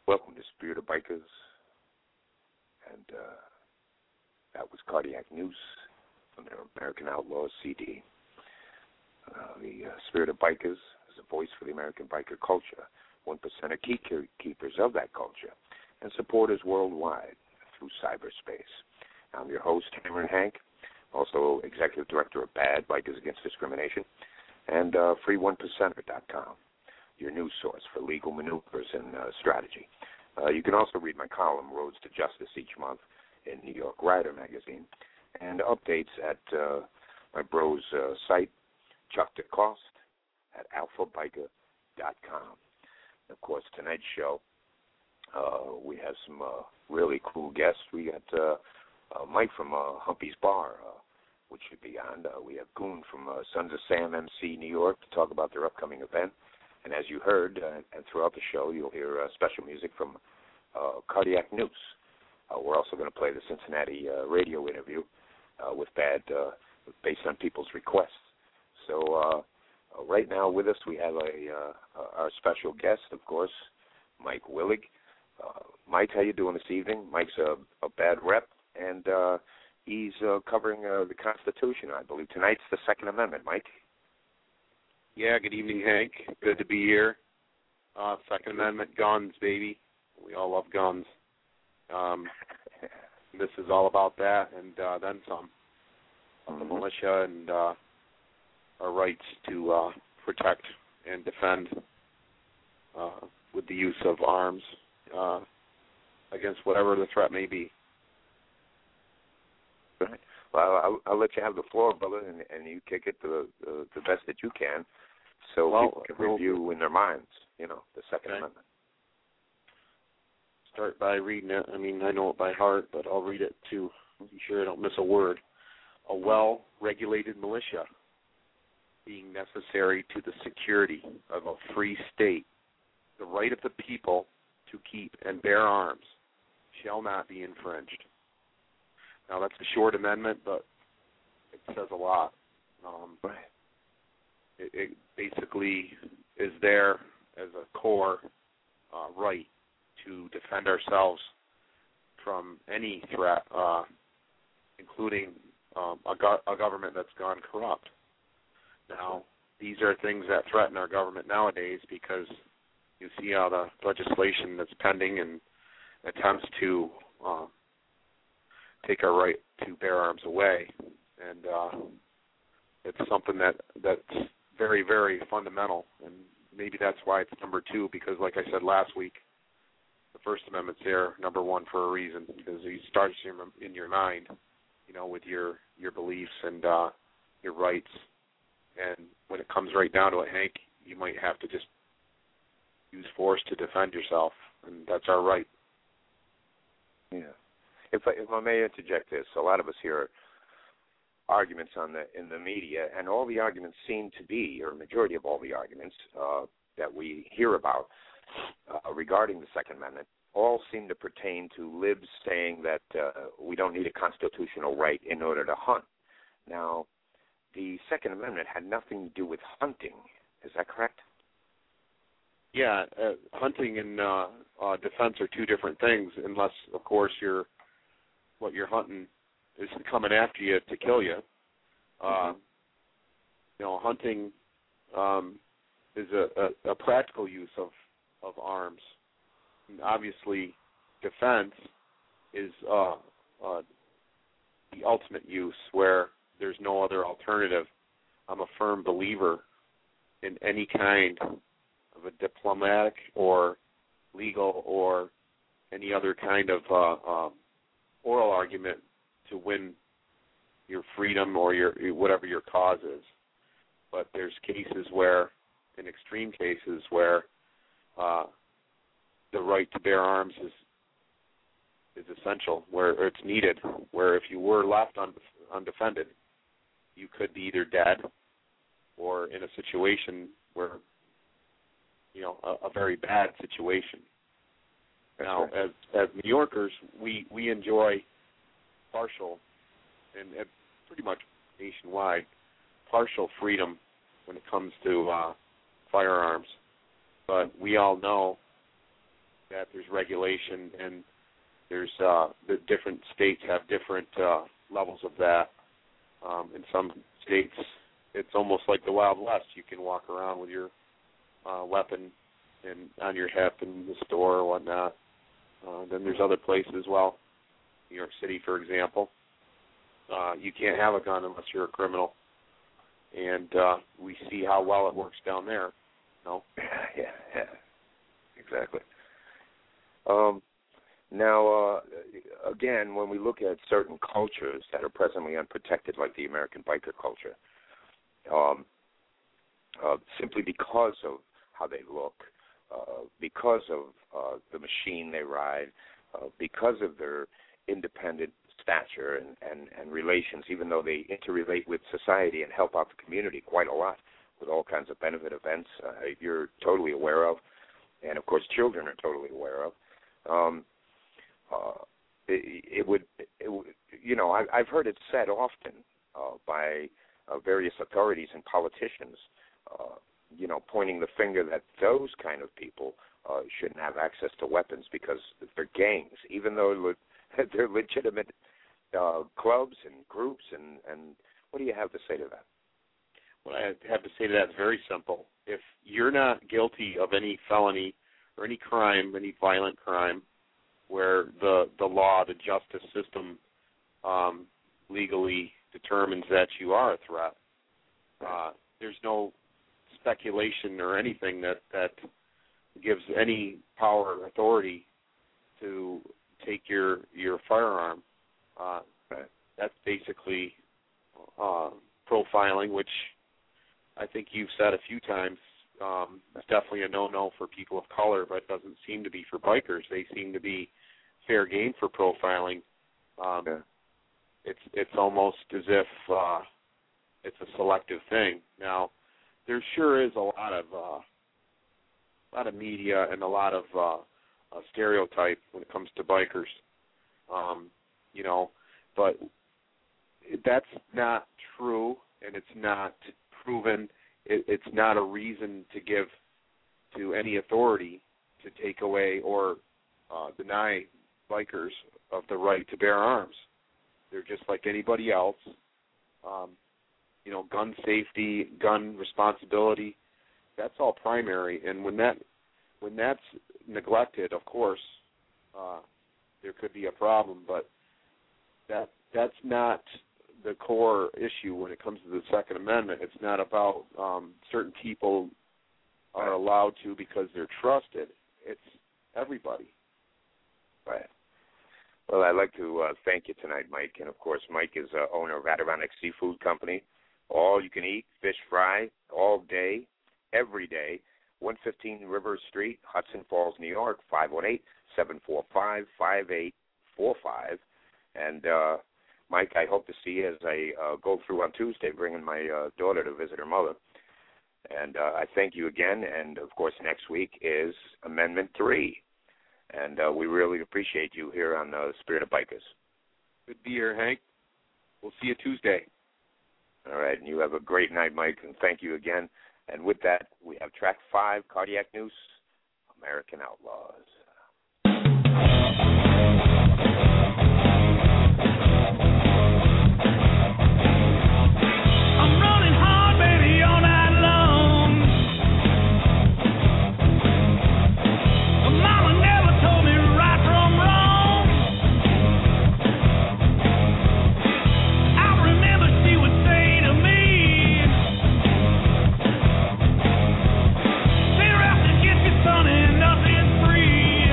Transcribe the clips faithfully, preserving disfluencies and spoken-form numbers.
Welcome to Spirit of Bikers, and uh, that was Cardiac News from their American Outlaws C D. Uh, the uh, Spirit of Bikers is a voice for the American biker culture, one percent are key keepers of that culture, and supporters worldwide through cyberspace. I'm your host, Cameron Hank, also Executive Director of BAD, Bikers Against Discrimination, and uh, free one percenter dot com. Your news source for legal maneuvers and uh, strategy. Uh, you can also read my column, Roads to Justice, each month in New York Rider magazine, and updates at uh, my bro's uh, site, Chuck DeCoste, at alpha biker dot com. Of course, tonight's show, uh, we have some uh, really cool guests. We got uh, uh, Mike from uh, Humpy's Bar, uh, which should be on. Uh, we have Goon from uh, Sons of Sam M C New York to talk about their upcoming event. And as you heard, uh, and throughout the show, you'll hear uh, special music from uh, Cardiac News. Uh, we're also going to play the Cincinnati uh, radio interview uh, with BAD uh, based on people's requests. So uh, right now with us, we have a uh, our special guest, of course, Mike Willig. Uh, Mike, how you doing this evening? Mike's a, a BAD rep, and uh, he's uh, covering uh, the Constitution, I believe. Tonight's the Second Amendment, Mike. Yeah, good evening, Hank. Good to be here. Uh, Second Amendment, guns, baby. We all love guns. Um, this is all about that and uh, then some. Mm-hmm. The militia and uh, our rights to uh, protect and defend uh, with the use of arms uh, against whatever the threat may be. Right. Well, I'll, I'll let you have the floor, brother, and, and you kick it the, the the best that you can, so well, people can review in their minds, you know, the Second okay. Amendment. Start by reading it. I mean, I know it by heart, but I'll read it to be sure I don't miss a word. A well-regulated militia, being necessary to the security of a free state, the right of the people to keep and bear arms shall not be infringed. Now, that's a short amendment, but it says a lot. Um, right. it, it basically is there as a core uh, right to defend ourselves from any threat, uh, including um, a, go- a government that's gone corrupt. Now, these are things that threaten our government nowadays because you see how the legislation that's pending and attempts to uh, take our right to bear arms away, and uh, it's something that that's very, very fundamental, and maybe that's why it's number two, because like I said last week, the First Amendment's there, number one, for a reason, because it starts in your mind, you know, with your, your beliefs and uh, your rights, and when it comes right down to it, Hank, you might have to just use force to defend yourself, and that's our right. Yeah. If I, if I may interject this, a lot of us hear arguments on the in the media, and all the arguments seem to be, or a majority of all the arguments uh, that we hear about uh, regarding the Second Amendment, all seem to pertain to libs saying that uh, we don't need a constitutional right in order to hunt. Now, the Second Amendment had nothing to do with hunting. Is that correct? Yeah, uh, hunting and uh, uh, defense are two different things, unless, of course, you're what you're hunting is coming after you to kill you. Uh, mm-hmm. You know, hunting um, is a, a, a practical use of, of arms. And obviously, defense is uh, uh, the ultimate use where there's no other alternative. I'm a firm believer in any kind of a diplomatic or legal or any other kind of uh, um, oral argument to win your freedom or your whatever your cause is. But there's cases where, in extreme cases, where uh, the right to bear arms is is essential, where it's needed, where if you were left undef- undefended, you could be either dead or in a situation where, you know, a, a very bad situation. Now, right. as as New Yorkers, we, we enjoy partial, and, and pretty much nationwide, partial freedom when it comes to uh, firearms. But we all know that there's regulation, and there's uh, the different states have different uh, levels of that. Um, in some states, it's almost like the Wild West. You can walk around with your uh, weapon and on your hip in the store or whatnot. Uh, then there's other places, well, New York City, for example, uh, you can't have a gun unless you're a criminal. And uh, we see how well it works down there. No? Yeah, yeah, exactly. Um, now, uh, again, when we look at certain cultures that are presently unprotected, like the American biker culture, um, uh, simply because of how they look, uh, because of uh, the machine they ride, uh, because of their independent stature and, and, and relations, even though they interrelate with society and help out the community quite a lot with all kinds of benefit events uh, you're totally aware of, and, of course, children are totally aware of. Um, uh, it, it would, it would, you know, I, I've heard it said often uh, by uh, various authorities and politicians, uh, you know, pointing the finger that those kind of people uh, shouldn't have access to weapons because they're gangs, even though they're legitimate uh, clubs and groups. And, and what do you have to say to that? What I have to say to that is very simple. If you're not guilty of any felony or any crime, any violent crime, where the, the law, the justice system um, legally determines that you are a threat, uh, there's no speculation or anything that, that gives any power or authority to take your, your firearm. Uh, right. That's basically uh, profiling, which I think you've said a few times. Um, it's definitely a no-no for people of color, but it doesn't seem to be for bikers. They seem to be fair game for profiling. Um, yeah. It's it's almost as if uh, it's a selective thing. Now, there sure is a lot of uh, a lot of media and a lot of uh, uh, stereotype when it comes to bikers. Um, you know, but that's not true, and it's not proven. It, it's not a reason to give to any authority to take away or uh, deny bikers of the right to bear arms. They're just like anybody else. Um, you know, gun safety, gun responsibility, that's all primary. And when that when that's neglected, of course, uh, there could be a problem. But that that's not the core issue when it comes to the Second Amendment. It's not about um, certain people are allowed to because they're trusted. It's everybody. Right. Well, I'd like to uh, thank you tonight, Mike. And, of course, Mike is uh, owner of Adirondack Seafood Company. All you can eat, fish fry, all day, every day. one fifteen River Street, Hudson Falls, New York, five one eight, seven four five, five eight four five. And, uh, Mike, I hope to see you as I uh, go through on Tuesday, bringing my uh, daughter to visit her mother. And uh, I thank you again. And, of course, next week is Amendment three. And uh, we really appreciate you here on uh, Spirit of Bikers. Good to be here, Hank. We'll see you Tuesday. All right, and you have a great night, Mike, and thank you again. And with that, we have track five, Cardiac Noose, American Outlaws. Free.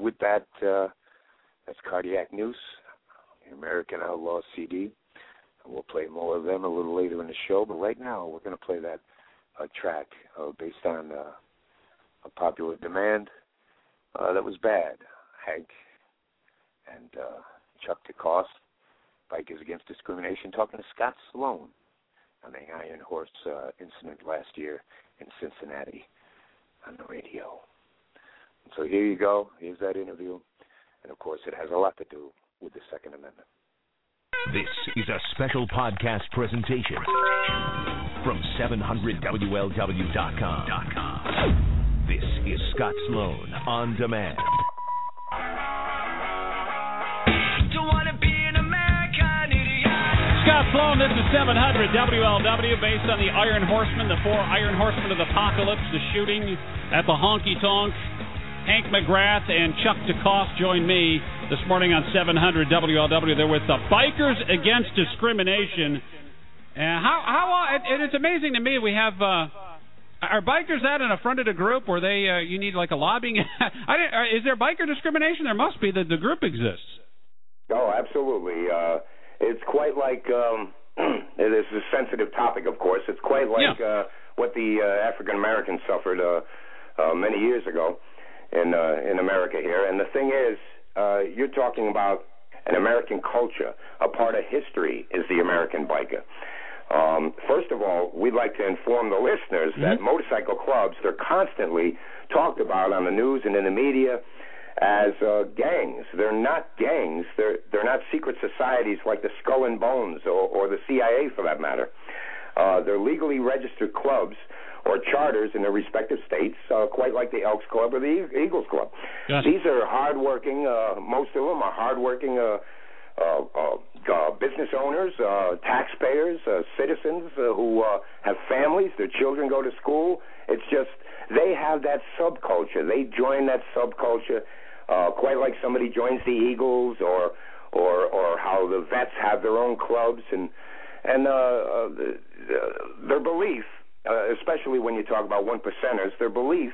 with that, uh, that's Cardiac Noose, the American Outlaw C D. And we'll play more of them a little later in the show, but right now we're going to play that uh, track uh, based on uh, a popular demand uh, that was bad. Hank and uh, Chuck DeCoste, Bikers Against Discrimination, talking to Scott Sloan on the Iron Horse uh, incident last year in Cincinnati on the radio. And so here you go. Here's that interview. And, of course, it has a lot to do with the Second Amendment. This is a special podcast presentation from seven hundred W L W dot com. This is Scott Sloan on demand. Scott Sloan, this is seven hundred W L W, based on the Iron Horsemen, the four Iron Horsemen of the Apocalypse, the shooting at the Honky Tonk. Hank McGrath and Chuck DeCoste join me this morning on seven hundred W L W. They're with the Bikers Against Discrimination. And how, how, and it's amazing to me, we have, uh, are bikers that an affronted group where they, uh, you need like a lobbying? I didn't, is there biker discrimination? There must be, that the group exists. Oh, absolutely. Uh, it's quite like, um, it is a sensitive topic, of course. It's quite like yeah. uh, what the uh, African Americans suffered uh, uh, many years ago in uh, in America here. And the thing is, uh, you're talking about an American culture. A part of history is the American biker. Um, first of all, we'd like to inform the listeners mm-hmm. that motorcycle clubs, they're constantly talked about on the news and in the media as uh, gangs. They're not gangs. They're they're not secret societies like the Skull and Bones or, or the C I A, for that matter. Uh, they're legally registered clubs or charters in their respective states, uh, quite like the Elks Club or the Eagles Club. Gotcha. These are hardworking, uh, most of them are hardworking uh, uh, uh, uh, business owners, uh, taxpayers, uh, citizens uh, who uh, have families, their children go to school. It's just, they have that subculture. They join that subculture uh, quite like somebody joins the Eagles or or or how the vets have their own clubs. And, and uh, uh, their belief, Uh, especially when you talk about one percenters, their belief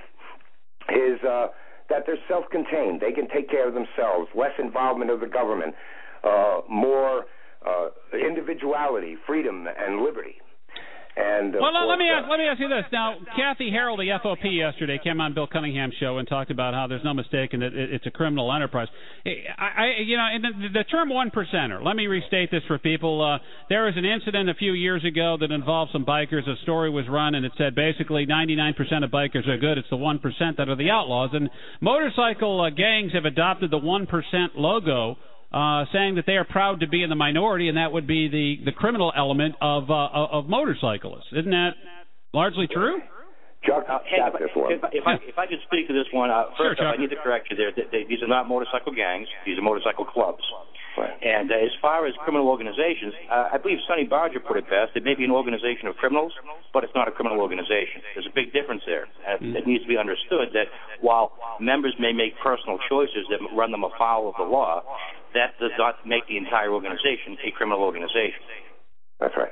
is uh, that they're self-contained. They can take care of themselves, less involvement of the government, uh, more uh, individuality, freedom, and liberty. And well, course, let me uh, ask, let me ask you this. Now, Kathy Harold, the F O P, yesterday came on Bill Cunningham's show and talked about how there's no mistake and that it's a criminal enterprise. I, I you know, and the, the term one percenter. Let me restate this for people. Uh, there was an incident a few years ago that involved some bikers. A story was run, and it said basically ninety-nine percent of bikers are good. It's the one percent that are the outlaws. And motorcycle uh, gangs have adopted the one percent logo, Uh, saying that they are proud to be in the minority, and that would be the, the criminal element of uh, of motorcyclists. Isn't that largely true? Chuck, uh, hey, if, this one. If, if, I, if I could speak to this one, uh, sure, first off, I need to correct you there. They, they, these are not motorcycle gangs. These are motorcycle clubs. Right. And uh, as far as criminal organizations, uh, I believe Sonny Barger put it best. It may be an organization of criminals, but it's not a criminal organization. There's a big difference there. Uh, mm. It needs to be understood that while members may make personal choices that run them afoul of the law, that does not make the entire organization a criminal organization. That's right.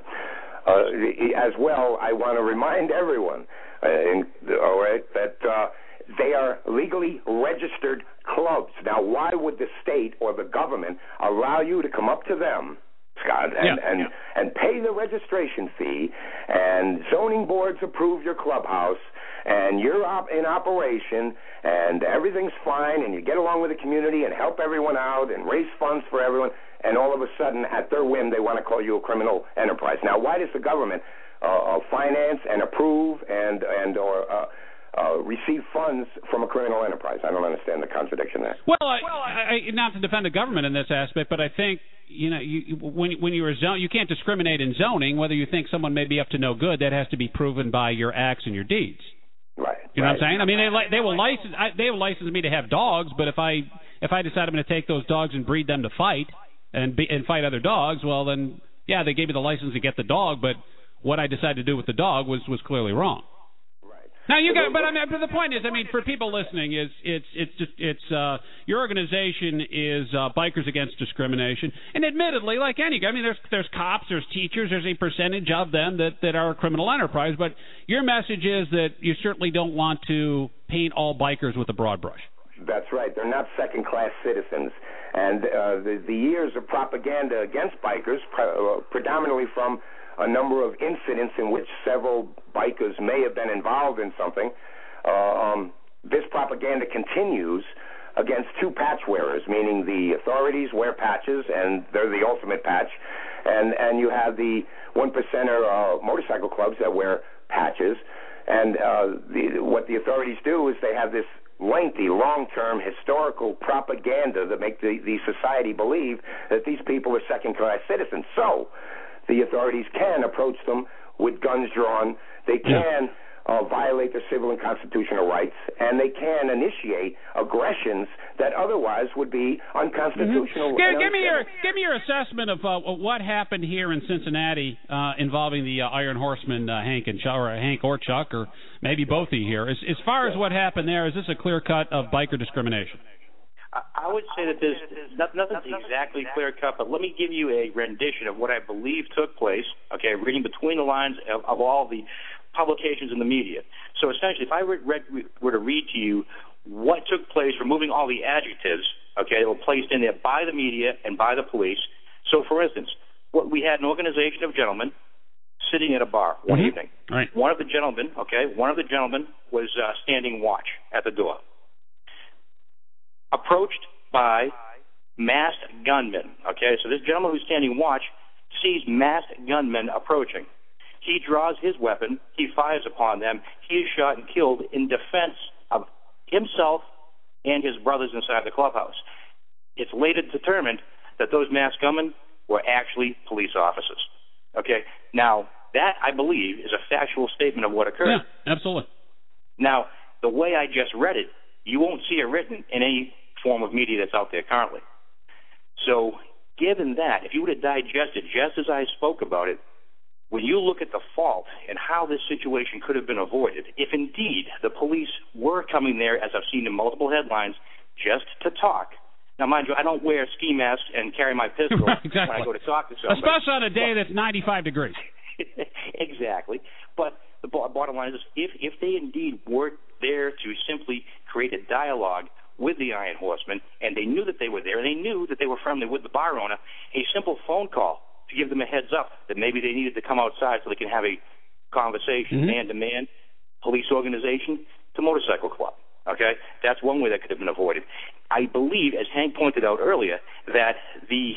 Uh, as well, I want to remind everyone, uh, in, all right, that uh, they are legally registered clubs. Now, why would the state or the government allow you to come up to them, Scott, and, yeah. and, Yeah. and pay the registration fee, and zoning boards approve your clubhouse, and you're op- in operation, and everything's fine, and you get along with the community and help everyone out and raise funds for everyone, and all of a sudden, at their whim, they want to call you a criminal enterprise. Now, why does the government uh, finance and approve and, and or uh, uh, receive funds from a criminal enterprise? I don't understand the contradiction there. Well, I, I, not to defend the government in this aspect, but I think, you know, you, when when you're a zone, you can't discriminate in zoning. Whether you think someone may be up to no good, that has to be proven by your acts and your deeds. Right. You know right. what I'm saying? I mean, they they will license I, they will license me to have dogs, but if I if I decide I'm going to take those dogs and breed them to fight and be, and fight other dogs, well then, yeah, they gave me the license to get the dog, but what I decided to do with the dog was was clearly wrong. Now you got, but I mean, but the point is, I mean, for people listening, is it's it's just it's uh, your organization is uh, Bikers Against Discrimination, and admittedly, like any, I mean, there's there's cops, there's teachers, there's a percentage of them that that are a criminal enterprise. But your message is that you certainly don't want to paint all bikers with a broad brush. That's right. They're not second-class citizens. And uh, the, the years of propaganda against bikers, pre- uh, predominantly from a number of incidents in which several bikers may have been involved in something, uh, um, this propaganda continues against two patch wearers, meaning the authorities wear patches, and they're the ultimate patch, and, and you have the one percenter uh, motorcycle clubs that wear patches, and uh, the, what the authorities do is they have this lengthy, long-term historical propaganda that make the, the society believe that these people are second-class citizens. So the authorities can approach them with guns drawn. They can uh, violate their civil and constitutional rights, and they can initiate aggressions that otherwise would be unconstitutional. Mm-hmm. Give, give me your give me your assessment of uh, what happened here in Cincinnati uh, involving the uh, Iron Horsemen, uh, Hank and Chuck, or Hank or Chuck, or maybe both of you here. As, as far as what happened there, is this a clear cut of biker discrimination? I would say that there's nothing's exactly clear cut, but let me give you a rendition of what I believe took place, okay, reading between the lines of, of all the publications in the media. So essentially, if I were, read, were to read to you what took place, removing all the adjectives, okay, that were placed in there by the media and by the police. So, for instance, what we had an organization of gentlemen sitting at a bar one mm-hmm. evening. Right. One of the gentlemen, okay, one of the gentlemen was uh, standing watch at the door. Approached by masked gunmen. Okay, so this gentleman who's standing watch sees masked gunmen approaching. He draws his weapon. He fires upon them. He is shot and killed in defense of himself and his brothers inside the clubhouse. It's later determined that those masked gunmen were actually police officers. Okay, now that, I believe, is a factual statement of what occurred. Yeah, absolutely. Now, the way I just read it, you won't see it written in any form of media that's out there currently. So, given that, if you were to digest it just as I spoke about it, when you look at the fault and how this situation could have been avoided, if indeed the police were coming there, as I've seen in multiple headlines, just to talk. Now, mind you, I don't wear ski masks and carry my pistol right, exactly. when I go to talk to somebody. Especially on a day that's ninety-five degrees. Exactly. But the bottom line is, if, if they indeed were there to simply create a dialogue with the Iron Horsemen, and they knew that they were there, and they knew that they were friendly with the bar owner, a simple phone call to give them a heads up that maybe they needed to come outside so they can have a conversation, mm-hmm. man to man, police organization to motorcycle club. Okay? That's one way that could have been avoided. I believe, as Hank pointed out earlier, that the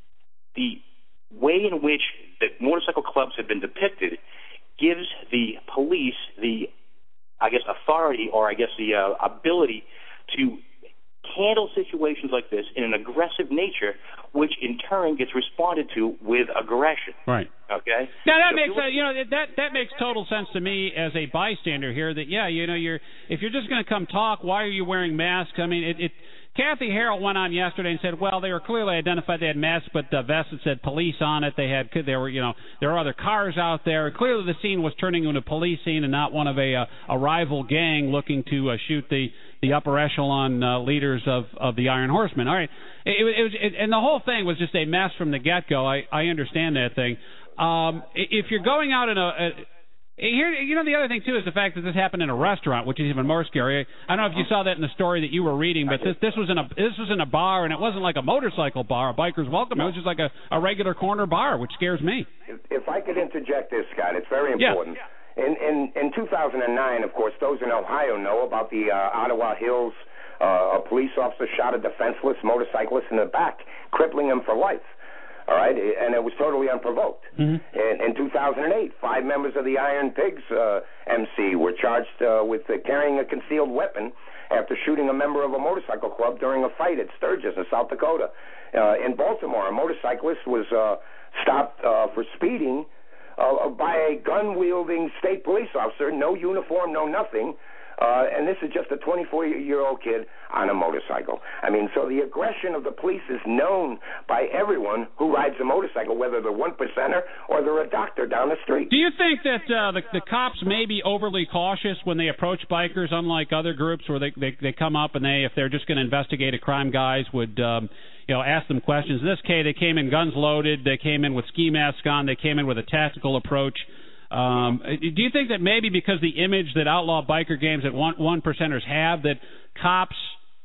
the way in which the motorcycle clubs have been depicted gives the police the, I guess, authority or I guess the uh, ability to handle situations like this in an aggressive nature, which in turn gets responded to with aggression. Right. Okay. Now that so makes uh, you know that that makes total sense to me as a bystander here. That yeah, you know, you're if you're just going to come talk, why are you wearing masks? I mean, it. it Kathy Harrell went on yesterday and said, well, they were clearly identified. They had masks, but the vest that said police on it. They had, there were, you know, there were other cars out there. Clearly, the scene was turning into a police scene and not one of a uh, a rival gang looking to uh, shoot the the upper echelon uh, leaders of of the Iron Horsemen. All right, it, it was, it, and the whole thing was just a mess from the get go. I I understand that thing. Um, if you're going out in a, a Here, you know, the other thing, too, is the fact that this happened in a restaurant, which is even more scary. I don't know if you saw that in the story that you were reading, but this, this was in a this was in a bar, and it wasn't like a motorcycle bar, a biker's welcome. It was just like a, a regular corner bar, which scares me. If, if I could interject this, Scott, it's very important. Yeah. In, in, in two thousand nine, of course, those in Ohio know about the uh, Ottawa Hills. Uh, a police officer shot a defenseless motorcyclist in the back, crippling him for life. All right, and it was totally unprovoked. Mm-hmm. In, in two thousand eight, five members of the Iron Pigs uh, M C were charged uh, with uh, carrying a concealed weapon after shooting a member of a motorcycle club during a fight at Sturgis in South Dakota. Uh, in Baltimore, a motorcyclist was uh, stopped uh, for speeding uh, by a gun-wielding state police officer, no uniform, no nothing. Uh, and this is just a twenty-four-year-old kid on a motorcycle. I mean, so the aggression of the police is known by everyone who rides a motorcycle, whether they're one percenter or they're a doctor down the street. Do you think that uh, the, the cops may be overly cautious when they approach bikers, unlike other groups where they, they, they come up and they, if they're just going to investigate a crime, guys would um, you know, ask them questions? In this case, they came in guns loaded. They came in with ski masks on. They came in with a tactical approach. Um, do you think that maybe because the image that outlaw biker games that one, one percenters have, that cops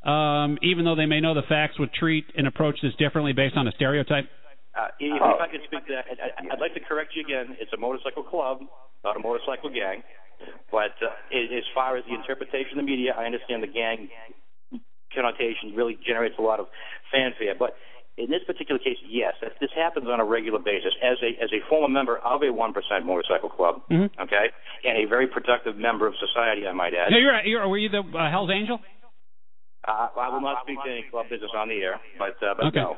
um, even though they may know the facts, would treat and approach this differently based on a stereotype? Uh, if, oh. if I could speak to that, I, I'd like to correct you again. It's a motorcycle club, not a motorcycle gang. But uh, as far as the interpretation of the media, I understand the gang connotation really generates a lot of fanfare. But in this particular case, yes, this happens on a regular basis. As a as a former member of a one percent motorcycle club, mm-hmm. okay, and a very productive member of society, I might add. No, you're, you're were you the uh, Hell's Angel? Uh, I will not speak to any club business on the air, but uh, but okay. no.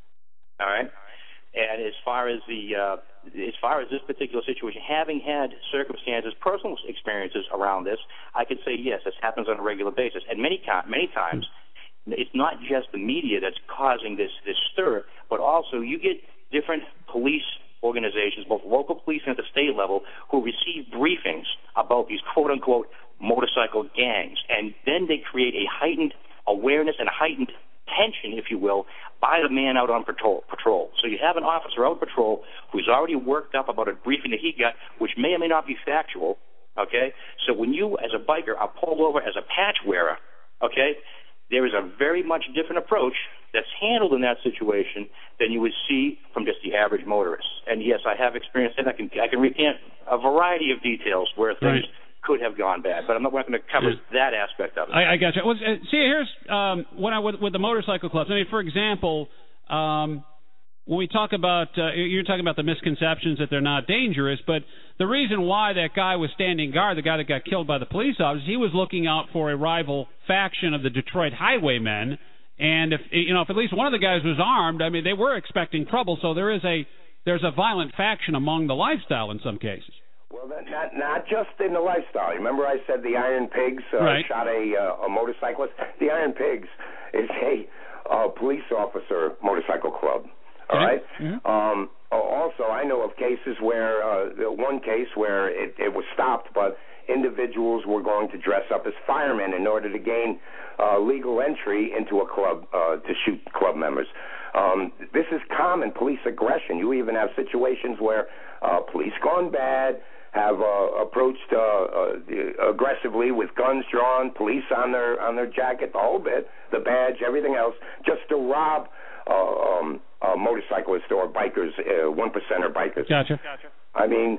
All right. And as far as the uh, as far as this particular situation, having had circumstances, personal experiences around this, I can say yes, this happens on a regular basis, and many times, many times. It's not just the media that's causing this, this stir, but also you get different police organizations, both local police and at the state level, who receive briefings about these quote-unquote motorcycle gangs. And then they create a heightened awareness and a heightened tension, if you will, by the man out on patrol. patrol. So you have an officer out on patrol who's already worked up about a briefing that he got, which may or may not be factual, okay? So when you, as a biker, are pulled over as a patch wearer, okay, there is a very much different approach that's handled in that situation than you would see from just the average motorist. And yes, I have experienced it. I can I can recant a variety of details where things right. could have gone bad, but I'm not going to cover yeah. that aspect of it. I, I got you. Well, see, here's um, when I with, with the motorcycle clubs. I mean, for example, um, when we talk about uh, you're talking about the misconceptions that they're not dangerous, but the reason why that guy was standing guard, the guy that got killed by the police officers, he was looking out for a rival faction of the Detroit Highwaymen. And if you know, if at least one of the guys was armed, I mean, they were expecting trouble. So there is a there's a violent faction among the lifestyle in some cases. Well, that, not not just in the lifestyle. Remember, I said the Iron Pigs uh, right. shot a uh, a motorcyclist. The Iron Pigs is a uh, police officer motorcycle club. All right. Mm-hmm. Um, also, I know of cases where uh, one case where it, it was stopped, but individuals were going to dress up as firemen in order to gain uh, legal entry into a club uh, to shoot club members. Um, this is common police aggression. You even have situations where uh, police gone bad have uh, approached uh, uh, aggressively with guns drawn, police on their on their jacket, the whole bit, the badge, everything else, just to rob uh, um, uh, motorcyclists or bikers, uh, one percenter bikers. Gotcha. I mean,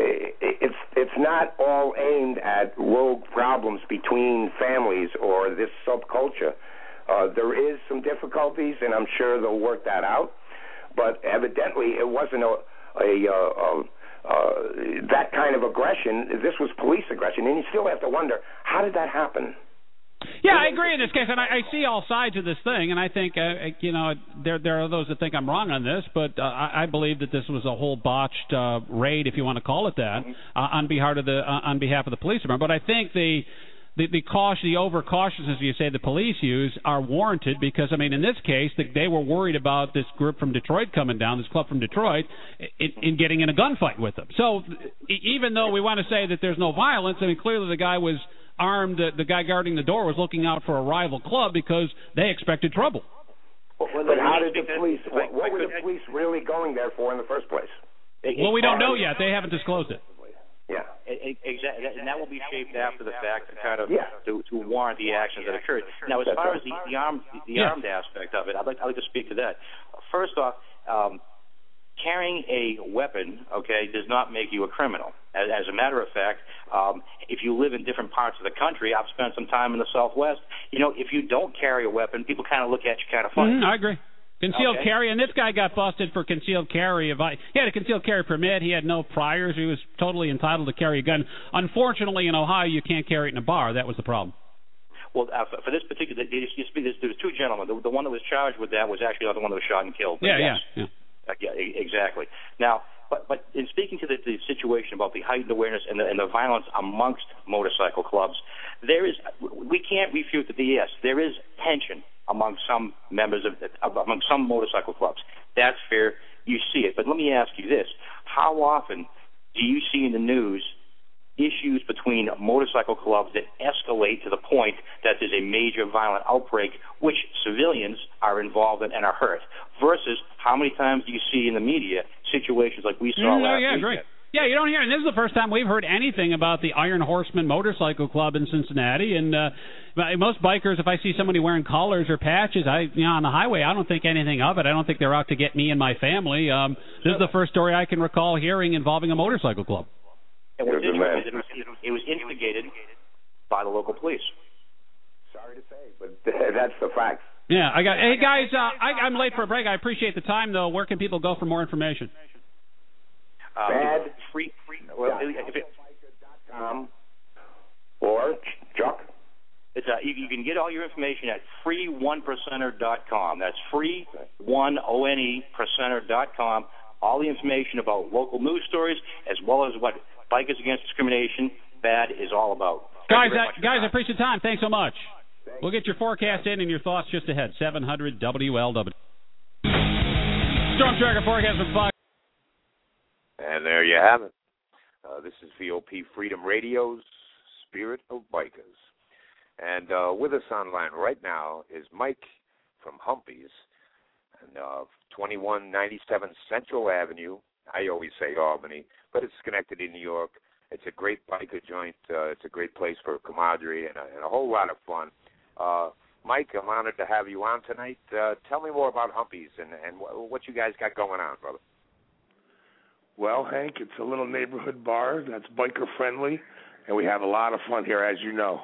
it's it's not all aimed at rogue problems between families or this subculture. Uh, there is some difficulties, and I'm sure they'll work that out. But evidently, it wasn't a, a, a, a uh, that kind of aggression. This was police aggression, and you still have to wonder, how did that happen? Yeah, I agree in this case, and I, I see all sides of this thing, and I think, uh, you know, there there are those that think I'm wrong on this, but uh, I, I believe that this was a whole botched uh, raid, if you want to call it that, uh, on behalf of the uh, on behalf of the police department. But I think the the the caution, the over cautiousness you say the police use are warranted because, I mean, in this case, the, they were worried about this group from Detroit coming down, this club from Detroit, in, in getting in a gunfight with them. So even though we want to say that there's no violence, I mean, clearly the guy was armed. The, the guy guarding the door was looking out for a rival club because they expected trouble. But, but how did the police? What, what were the police really going there for in the first place? Well, we don't know yet. They haven't disclosed it. Yeah, exactly, and that will be shaped after the fact to kind of yeah. to, to warrant the actions that occurred. Now, as far as the, the armed the yeah. armed aspect of it, I'd like I'd like to speak to that. First off, um, carrying a weapon, okay, does not make you a criminal. As, as a matter of fact, um, if you live in different parts of the country, I've spent some time in the Southwest. You know, if you don't carry a weapon, people kind of look at you kind of funny. Mm-hmm, I agree. Concealed okay. carry, and this guy got busted for concealed carry. He had a concealed carry permit. He had no priors. He was totally entitled to carry a gun. Unfortunately, in Ohio, you can't carry it in a bar. That was the problem. Well, uh, for this particular, there was two gentlemen. The, the one that was charged with that was actually the one that was shot and killed. Yeah, yes. yeah, yeah. Uh, yeah, exactly. Now, but but in speaking to the, the situation about the heightened awareness and the, and the violence amongst motorcycle clubs, there is we can't refute that. The, yes, there is tension among some members of among some motorcycle clubs. That's fair. You see it. But let me ask you this: how often do you see in the news issues between motorcycle clubs that escalate to the point that there's a major violent outbreak, which civilians are involved in and are hurt, versus how many times do you see in the media situations like we saw no, last yeah, weekend? great. Yeah, you don't hear, and this is the first time we've heard anything about the Iron Horseman Motorcycle Club in Cincinnati. And uh, most bikers, if I see somebody wearing collars or patches, I, you know, on the highway, I don't think anything of it. I don't think they're out to get me and my family. Um, this is the first story I can recall hearing involving a motorcycle club. And what's interesting is it was, it was instigated by the local police. Sorry to say, but that's the facts. Yeah, I got. Hey guys, uh, I, I'm late for a break. I appreciate the time, though. Where can people go for more information? Uh, Bad free, free. Well, if it, um, or Chuck. It's uh, you, you can get all your information at free one percenter dot com. That's free one O N E percenter dot com. All the information about local news stories, as well as what Bikers Against Discrimination Bad is all about. Guys, I, guys, I appreciate the time. Thanks so much. We'll get your forecast in and your thoughts just ahead. seven hundred W L W. Storm Tracker forecast for Fox. And there you have it. Uh, this is V O P Freedom Radio's Spirit of Bikers. And uh, with us online right now is Mike from Humpies, and uh, twenty-one ninety-seven Central Avenue. I always say Albany, but it's Schenectady, New York. It's a great biker joint. Uh, it's a great place for camaraderie and a, and a whole lot of fun. Uh, Mike, I'm honored to have you on tonight. Uh, tell me more about Humpies and, and what you guys got going on, brother. Well, Hank, it's a little neighborhood bar that's biker-friendly, and we have a lot of fun here, as you know.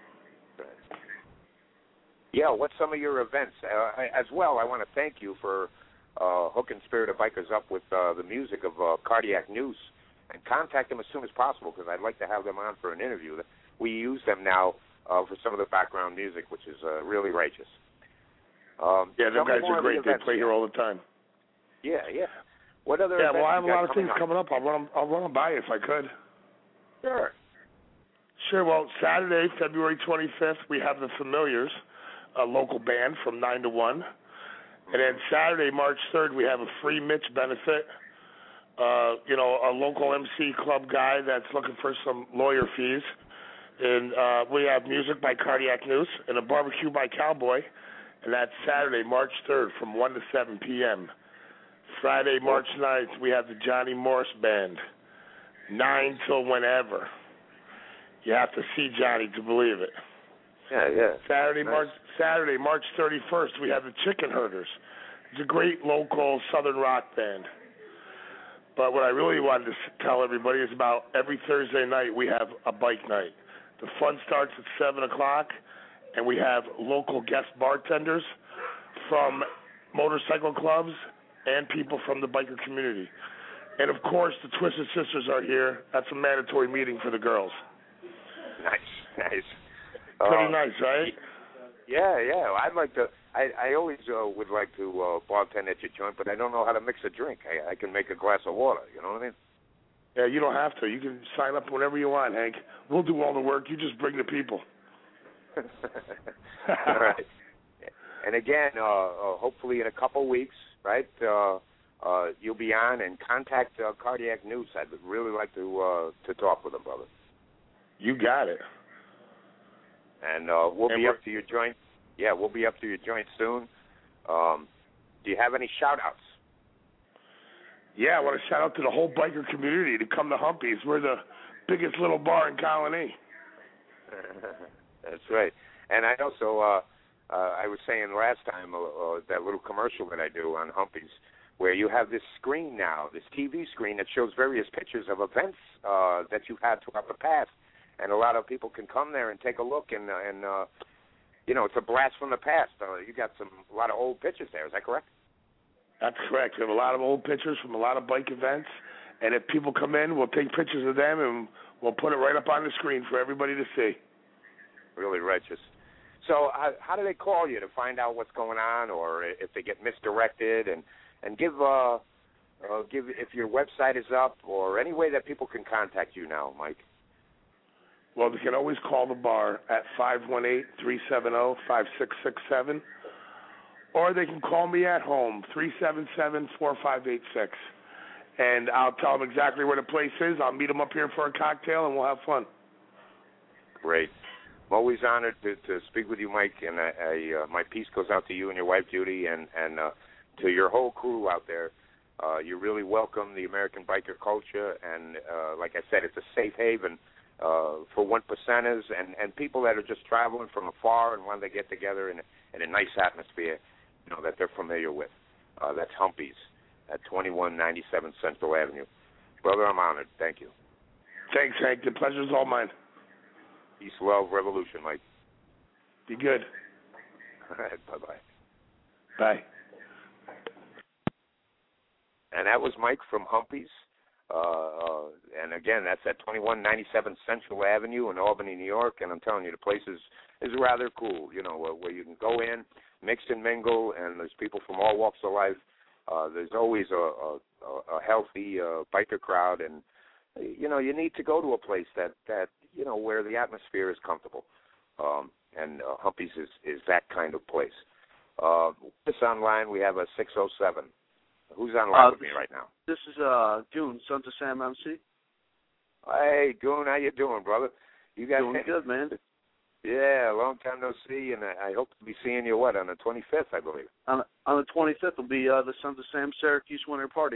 Yeah, what's some of your events? Uh, as well, I want to thank you for uh, hooking Spirit of Bikers up with uh, the music of uh, Cardiac News, and contact them as soon as possible because I'd like to have them on for an interview. We use them now uh, for some of the background music, which is uh, really righteous. Um, yeah, those guys are great. They play here all the time. Yeah, yeah. What other Yeah, events well, I have a lot of coming things up? coming up. I'll run them, I'll run them by you if I could. Sure. Sure. Well, Saturday, February twenty-fifth, we have the Familiars, a local band from nine to one. And then Saturday, March third, we have a free Mitch benefit. Uh, you know, a local M C club guy that's looking for some lawyer fees. And uh, we have music by Cardiac News and a barbecue by Cowboy. And that's Saturday, March third from one to seven p.m. Friday, March ninth, we have the Johnny Morris Band, nine till whenever. You have to see Johnny to believe it. Yeah, yeah. Saturday, nice. March Saturday, March thirty-first, we have the Chicken Herders. It's a great local Southern rock band. But what I really wanted to tell everybody is about every Thursday night we have a bike night. The fun starts at seven o'clock, and we have local guest bartenders from motorcycle clubs and people from the biker community. And, of course, the Twisted Sisters are here. That's a mandatory meeting for the girls. Nice, nice. Pretty uh, nice, right? Yeah, yeah. I'd like to. I, I always uh, would like to uh, bartend at your joint, but I don't know how to mix a drink. I, I can make a glass of water. You know what I mean? Yeah, you don't have to. You can sign up whenever you want, Hank. We'll do all the work. You just bring the people. All right. And again, uh, uh, hopefully in a couple weeks, right? Uh, uh, you'll be on and contact uh, Cardiac News. I'd really like to uh, to talk with them, brother. You got it. And uh, we'll and be up to your joint. Yeah, we'll be up to your joint soon. Um, do you have any shout-outs? Yeah, I want to shout out to the whole biker community to come to Humpies. We're the biggest little bar in Colony. That's right. And I also, uh, uh, I was saying last time, uh, uh, that little commercial that I do on Humpies, where you have this screen now, this T V screen that shows various pictures of events uh, that you've had throughout the past. And a lot of people can come there and take a look, and, uh, and uh, you know, it's a blast from the past. Uh, you got some a lot of old pictures there. Is that correct? That's correct. We have a lot of old pictures from a lot of bike events, and if people come in, we'll take pictures of them, and we'll put it right up on the screen for everybody to see. Really righteous. So uh, how do they call you to find out what's going on, or if they get misdirected, and, and give, uh, uh, give if your website is up, or any way that people can contact you now, Mike? Well, they can always call the bar at five one eight, three seven zero, five six six seven, or they can call me at home, three seven seven, four five eight six, and I'll tell them exactly where the place is. I'll meet them up here for a cocktail, and we'll have fun. Great. I'm always honored to, to speak with you, Mike, and I, I, uh, my peace goes out to you and your wife, Judy, and, and uh, to your whole crew out there. Uh, you're really welcome, the American biker culture, and uh, like I said, it's a safe haven uh, for one percenters and, and people that are just traveling from afar and want to get together in a, in a nice atmosphere, you know, that they're familiar with. Uh, that's Humpy's at twenty-one ninety-seven Central Avenue. Brother, I'm honored. Thank you. Thanks, Hank. The pleasure's all mine. Peace, love, revolution, Mike. Be good. All right, bye-bye. Bye. And that was Mike from Humpy's. Uh, uh, and, again, that's at twenty-one ninety-seven Central Avenue in Albany, New York. And I'm telling you, the place is, is rather cool, you know, where, where you can go in, mix and mingle, and there's people from all walks of life. Uh, there's always a, a, a healthy uh, biker crowd. And, you know, you need to go to a place that, that you know, where the atmosphere is comfortable. Um, and uh, Humpy's is, is that kind of place. Uh, this online, we have a six oh seven. Who's online uh, with me right now? This is uh, Goon, Sons of Sam M C. Hey, Goon, how you doing, brother? You guys doing good, man. Yeah, long time no see, and I, I hope to be seeing you, what, on the twenty-fifth, I believe? On, on the twenty-fifth will be uh, the Sons of Sam Syracuse Winter Party.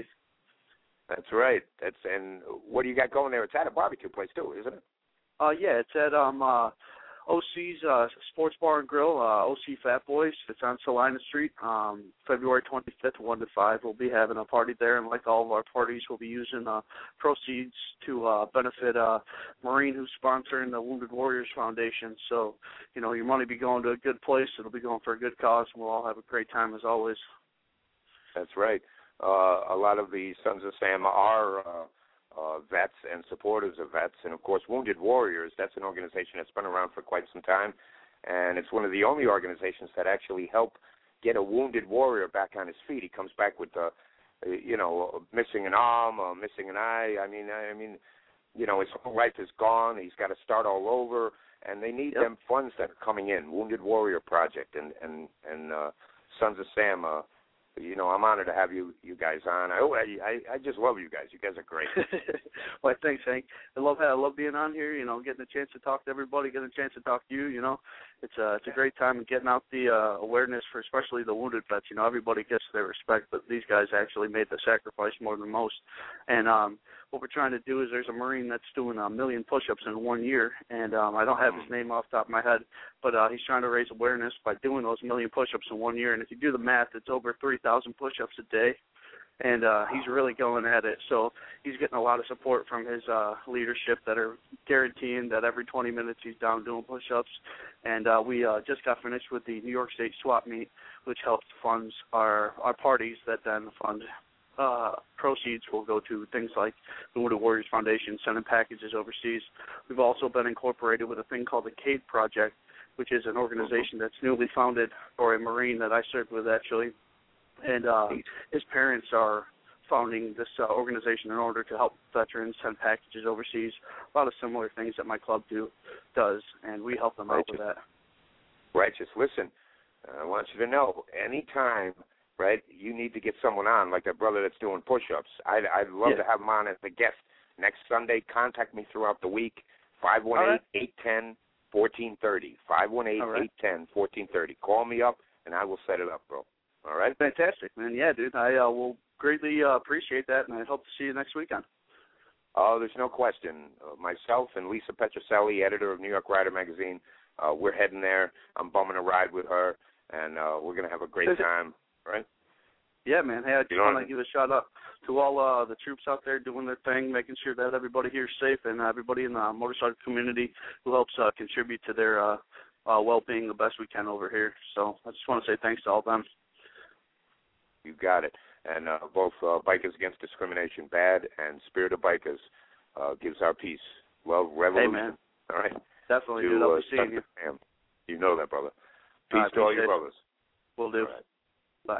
That's right. That's And what do you got going there? It's at a barbecue place, too, isn't it? Uh, yeah, it's at um, uh, O C's uh, Sports Bar and Grill, uh, O C Fat Boys. It's on Salina Street. Um, February twenty-fifth, one to five. We'll be having a party there, and like all of our parties, we'll be using uh, proceeds to uh, benefit uh, Marine, who's sponsoring the Wounded Warriors Foundation. So, you know, your money will be going to a good place. It'll be going for a good cause, and we'll all have a great time as always. That's right. Uh, a lot of the Sons of Sam are uh, Uh, vets and supporters of vets, and of course Wounded Warriors, that's an organization that's been around for quite some time, and it's one of the only organizations that actually help get a wounded warrior back on his feet. He comes back with, uh, you know, missing an arm or missing an eye. I mean, I mean, you know, his whole life is gone. He's got to start all over, and they need yep. them funds that are coming in. Wounded Warrior Project and and and uh, Sons of Sam. Uh, You know, I'm honored to have you you guys on. I I, I just love you guys. You guys are great. Well, thanks, Hank. I love I love being on here. You know, getting a chance to talk to everybody, getting a chance to talk to you. You know, it's a it's a great time and getting out the uh, awareness for especially the wounded vets. You know, everybody gets their respect, but these guys actually made the sacrifice more than most. And um, what we're trying to do is there's a Marine that's doing a million push-ups in one year, and um, I don't have his name off the top of my head, but uh, he's trying to raise awareness by doing those million push-ups in one year. And if you do the math, it's over three thousand push-ups a day, and uh, he's really going at it. So he's getting a lot of support from his uh, leadership that are guaranteeing that every twenty minutes he's down doing push-ups. And uh, we uh, just got finished with the New York State swap meet, which helps funds our, our parties that then fund uh, proceeds will go to things like the Wounded Warriors Foundation, sending packages overseas. We've also been incorporated with a thing called the CADE Project, which is an organization that's newly founded for a Marine that I served with, actually. And uh, his parents are founding this uh, organization in order to help veterans send packages overseas. A lot of similar things that my club do does, and we help them Righteous. out with that. Righteous. Listen, I want you to know, anytime, right, you need to get someone on, like that brother that's doing push-ups. I'd, I'd love yeah. to have him on as a guest next Sunday. Contact me throughout the week, five one eight, eight one zero, one four three zero, five one eight, eight one zero, one four three zero. Call me up, and I will set it up, bro. All right? Fantastic, man. Yeah, dude. I uh, will greatly uh, appreciate that, and I hope to see you next weekend. Oh, there's no question. Uh, myself and Lisa Petroselli, editor of New York Rider Magazine, uh, we're heading there. I'm bumming a ride with her, and uh, we're going to have a great time, right? Yeah, man. Hey, I just you know want I to mean? give a shout out to all uh, the troops out there doing their thing, making sure that everybody here is safe, and everybody in the motorcycle community who helps uh, contribute to their uh, uh, well-being the best we can over here. So I just want to say thanks to all of them. You got it. And uh, both uh, Bikers Against Discrimination Bad and Spirit of Bikers uh, gives our peace, love, revolution. Hey, man. All right? Definitely, to, dude. I'll uh, be seeing you. Sam. You know that, brother. Peace to all your brothers. Will do. All right. Bye.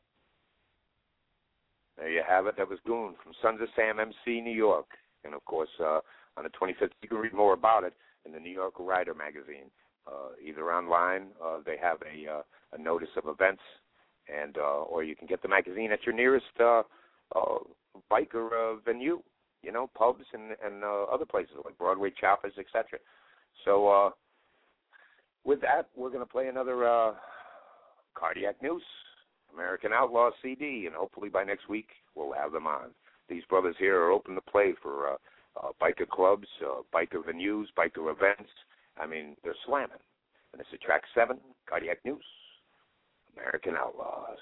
There you have it. That was Goon from Sons of Sam M C, New York. And, of course, uh, on the twenty-fifth, you can read more about it in the New York Rider magazine. Uh, either online, uh, they have a, uh, a notice of events, and uh, or you can get the magazine at your nearest uh, uh, biker uh, venue, you know, pubs and, and uh, other places like Broadway Choppers, et cetera. So uh, with that, we're going to play another uh, cardiac news American Outlaw C D, and hopefully by next week we'll have them on. These brothers here are open to play for uh, uh, biker clubs, uh, biker venues, biker events. I mean, they're slamming. And this is track seven, Cardiac News, American Outlaws.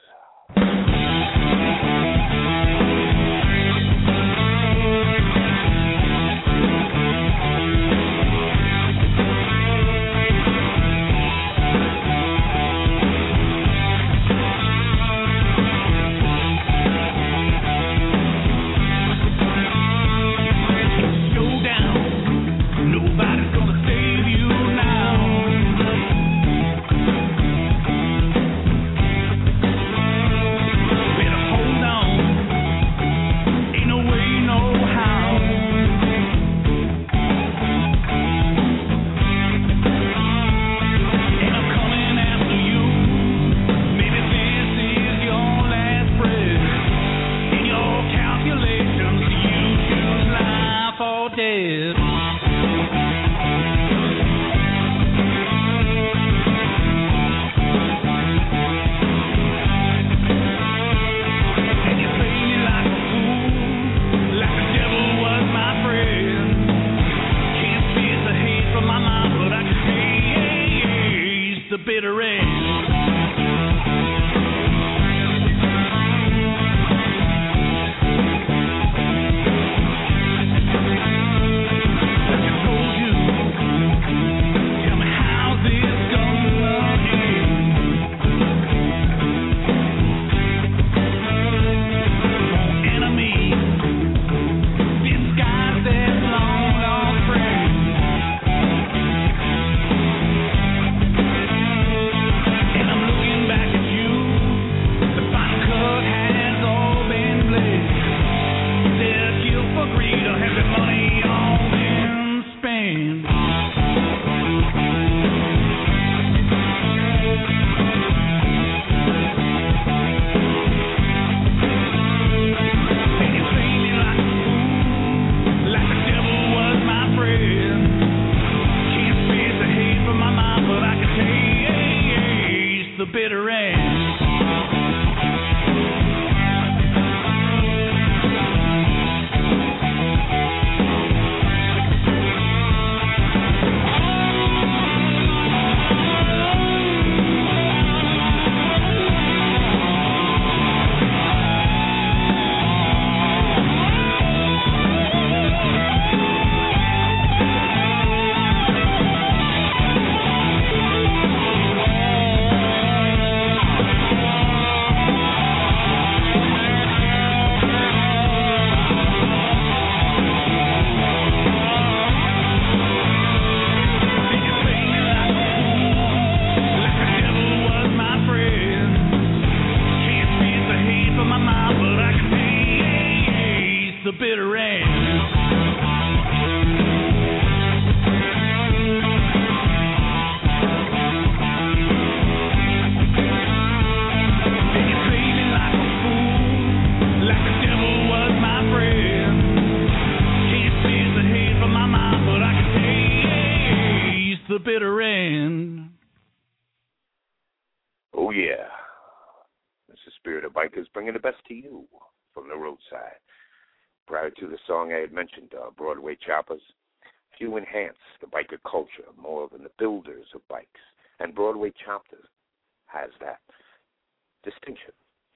Bringing the best to you from the roadside. Prior to the song I had mentioned, uh, Broadway Choppers, few enhance the biker culture more than the builders of bikes, and Broadway Choppers has that distinction.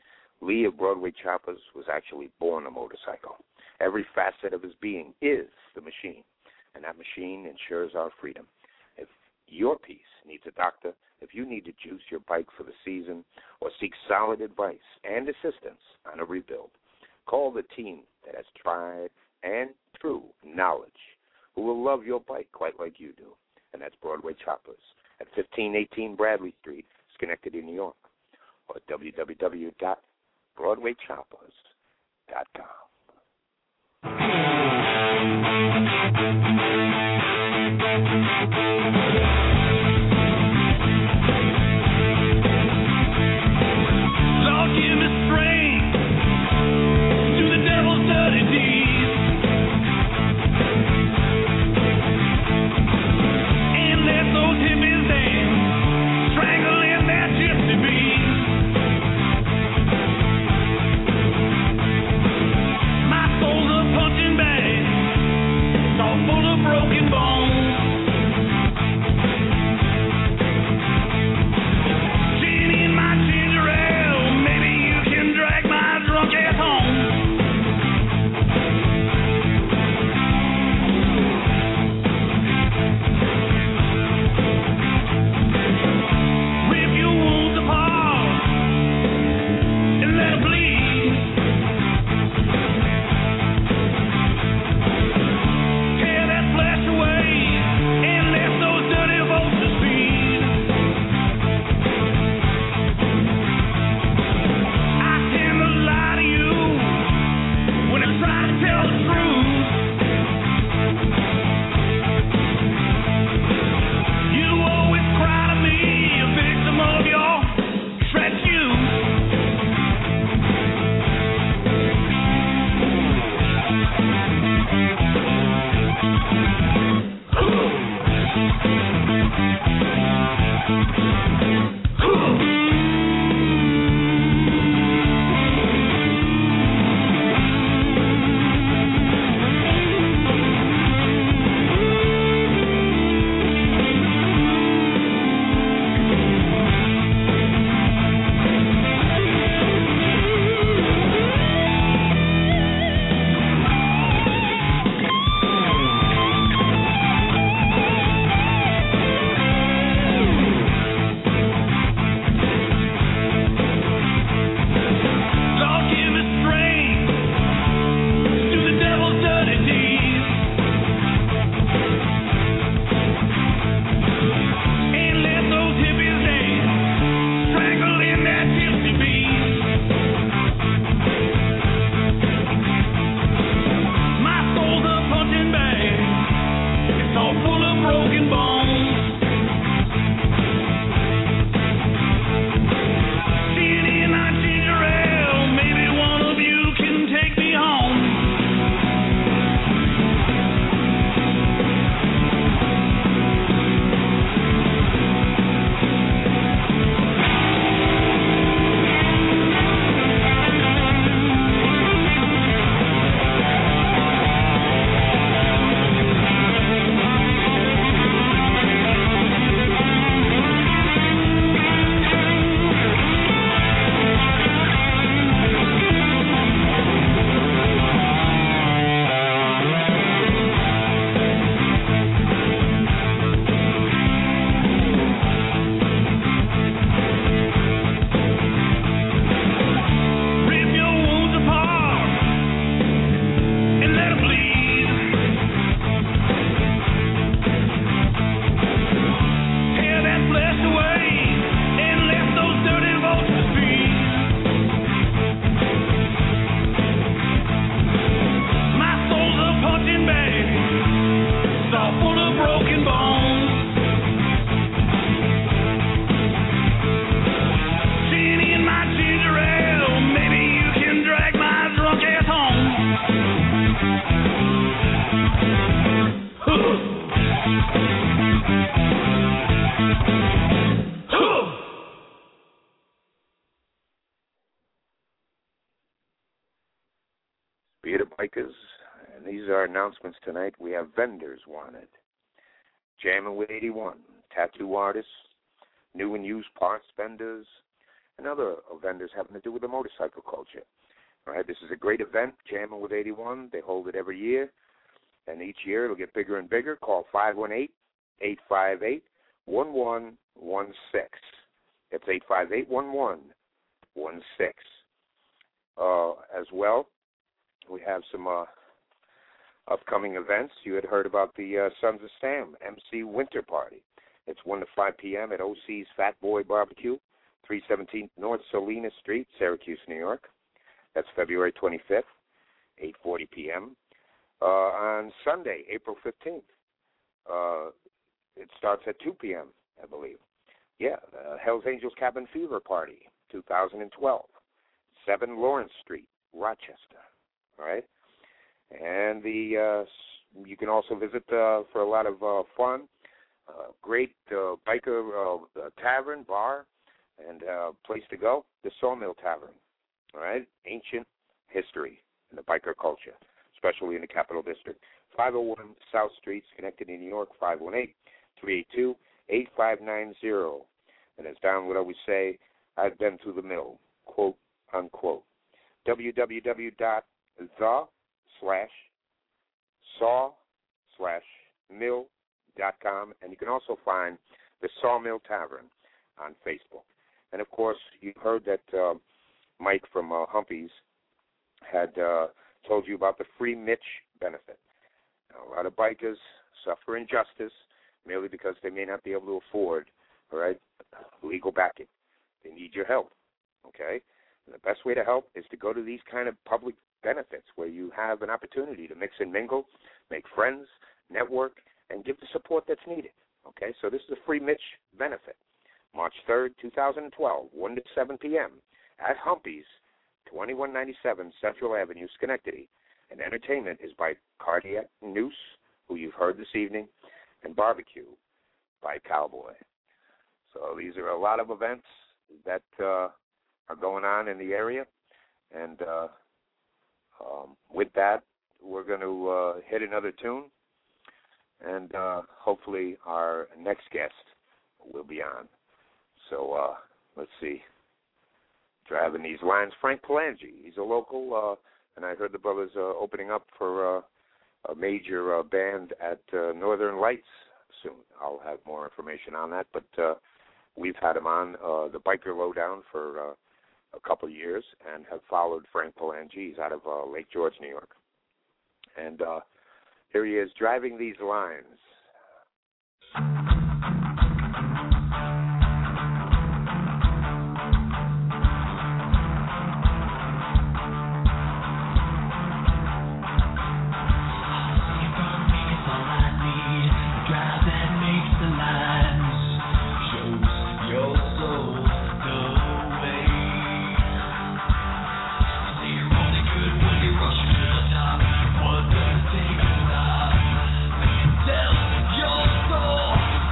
Lee of Broadway Choppers was actually born a motorcycle. Every facet of his being is the machine, and that machine ensures our freedom. If your piece needs a doctor, if you need to juice your bike for the season or seek solid advice and assistance on a rebuild, call the team that has tried and true knowledge, who will love your bike quite like you do, and that's Broadway Choppers at fifteen eighteen Bradley Street, Schenectady, New York, or w w w dot broadway choppers dot com. broken bones. Gin in my ginger ale, maybe you can drag my drunk ass home. Rip your wounds apart and let it bleed. Tear that flesh away and let those dirty vultures feed. I tend to lie to you when I try to tell the truth. You always cry to me, a victim of your treacherous. Lord, give me strength to do the devil's dirty deeds, and let those hippies dance, strangle in that gypsy beat. My soul's a punching bag, it's all full of broken bones. Gin in my ginger ale, maybe one of you can take me home. Rip your wounds apart and let it bleed. Tear that flesh away and let those dirty vultures feed. My soul's a punching bag, it's all full of broken bones. Gin in my ginger ale, maybe you can drag my drunk ass home. Speeder Bikers, and these are announcements tonight. We have vendors wanted. Jamming with eighty-one, tattoo artists, new and used parts vendors, and other vendors having to do with the motorcycle culture. All right, this is a great event, Jamming with eighty-one. They hold it every year, and each year it'll get bigger and bigger. Call five one eight, eight five eight, one one one six. That's eight five eight, one one one six. Uh, as well, we have some uh, upcoming events. You had heard about the uh, Sons of Sam M C Winter Party. It's one to five p.m. at O C's Fat Boy Barbecue, three seventeen North Salinas Street, Syracuse, New York. That's February twenty-fifth, eight forty p.m. Uh, on Sunday, April fifteenth, uh, it starts at two p.m., I believe. Yeah, uh, Hell's Angels Cabin Fever Party, two thousand twelve, seven Lawrence Street, Rochester. All right? And the uh, you can also visit uh, for a lot of uh, fun, uh, great uh, biker uh, tavern, bar, and uh, place to go, the Sawmill Tavern. All right? Ancient history in the biker culture. especially in the Capital District. five oh one South Street, Schenectady, New York, five one eight, three eight two, eight five nine zero. And as Don would always say, I've been through the mill, quote, unquote. www dot the slash saw slash mill dot com. And you can also find the Sawmill Tavern on Facebook. And, of course, you heard that uh, Mike from uh, Humpies had uh, told you about the free Mitch benefit. Now, a lot of bikers suffer injustice merely because they may not be able to afford, all right, legal backing. They need your help, okay? And the best way to help is to go to these kind of public benefits where you have an opportunity to mix and mingle, make friends, network, and give the support that's needed, okay? So this is a free Mitch benefit. March third, two thousand twelve, one to seven p.m. at Humpies, twenty-one ninety-seven Central Avenue, Schenectady. And entertainment is by Cardiac Noose, who you've heard this evening, and Barbecue by Cowboy. So these are a lot of events that uh, are going on in the area. And uh, um, with that, we're going to uh, hit another tune. And uh, hopefully our next guest will be on. So uh, let's see. Driving these lines, Frank Palangi. He's a local, uh, and I heard the brothers uh, opening up for uh, a major uh, band at uh, Northern Lights soon. I'll have more information on that, but uh, we've had him on uh, the Biker Lowdown for uh, a couple of years and have followed Frank Palangi. He's out of uh, Lake George, New York. And uh, here he is, driving these lines. Tell your soul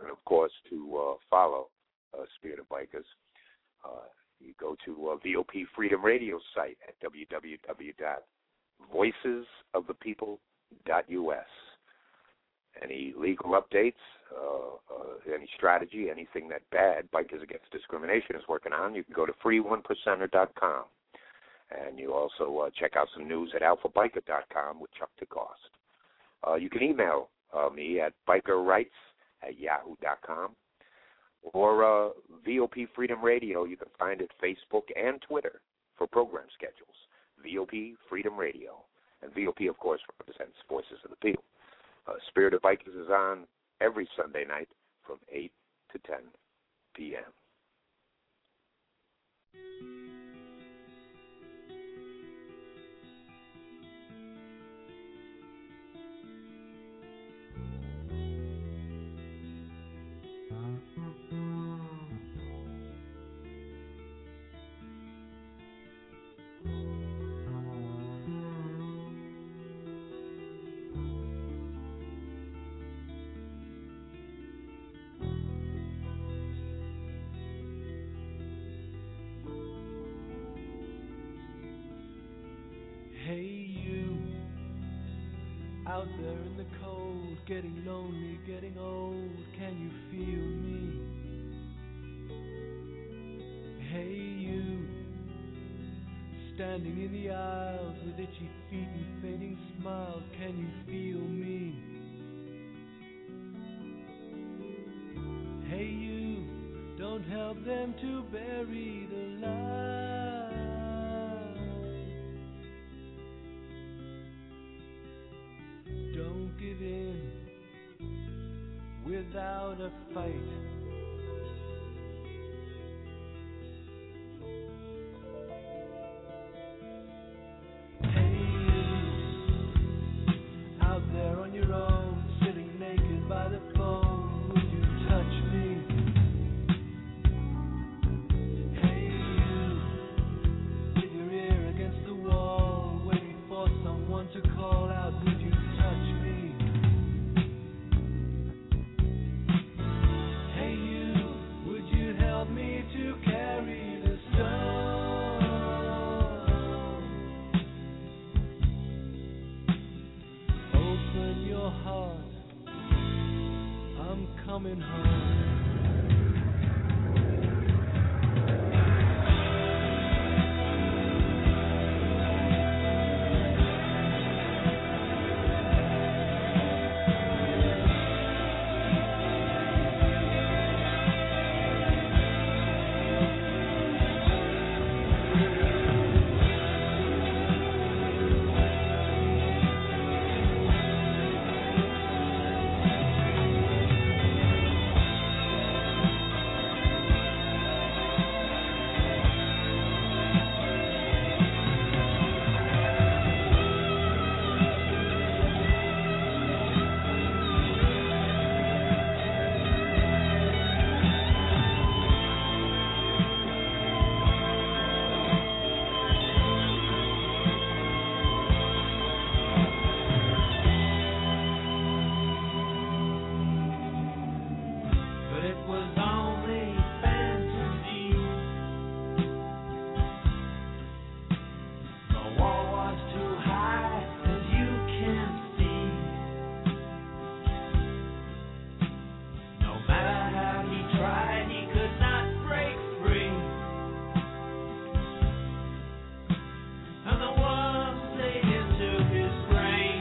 And, of course, to uh, follow uh, Spirit of Bikers, uh, you go to uh, V O P Freedom Radio site at w w w dot voices of the people dot u s. Any legal updates, uh, uh, any strategy, anything that Bad Bikers Against Discrimination is working on, you can go to free one percenter dot com. And you also uh, check out some news at alpha biker dot com with Chuck DeCoste. Uh, you can email uh, me at bikerrights at yahoo dot com. Or uh, V O P Freedom Radio, you can find it Facebook and Twitter for program schedules. V O P Freedom Radio. And V O P, of course, represents Voices of the People. Uh, Spirit of Bikers is on every Sunday night from eight to ten p.m. Hey you, out there in the cold, getting lonely, getting old, can you feel me? Hey you, standing in the aisles with itchy feet and fading smiles, can you feel me? Hey you, don't help them to bury the light. Don't give in without a fight. Hey you, out there on your own, sitting naked by the phone, would you touch me? Hey you, with your ear against the wall, waiting for someone to call out, would you touch me? Hey you, would you help me to carry the stone? Open your heart, I'm coming home. But it was only fantasy. The wall was too high, as you can see. No matter how he tried, he could not break free. And the worms ate into his brain.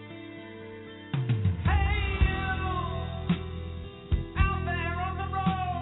Hey you, out there on the road.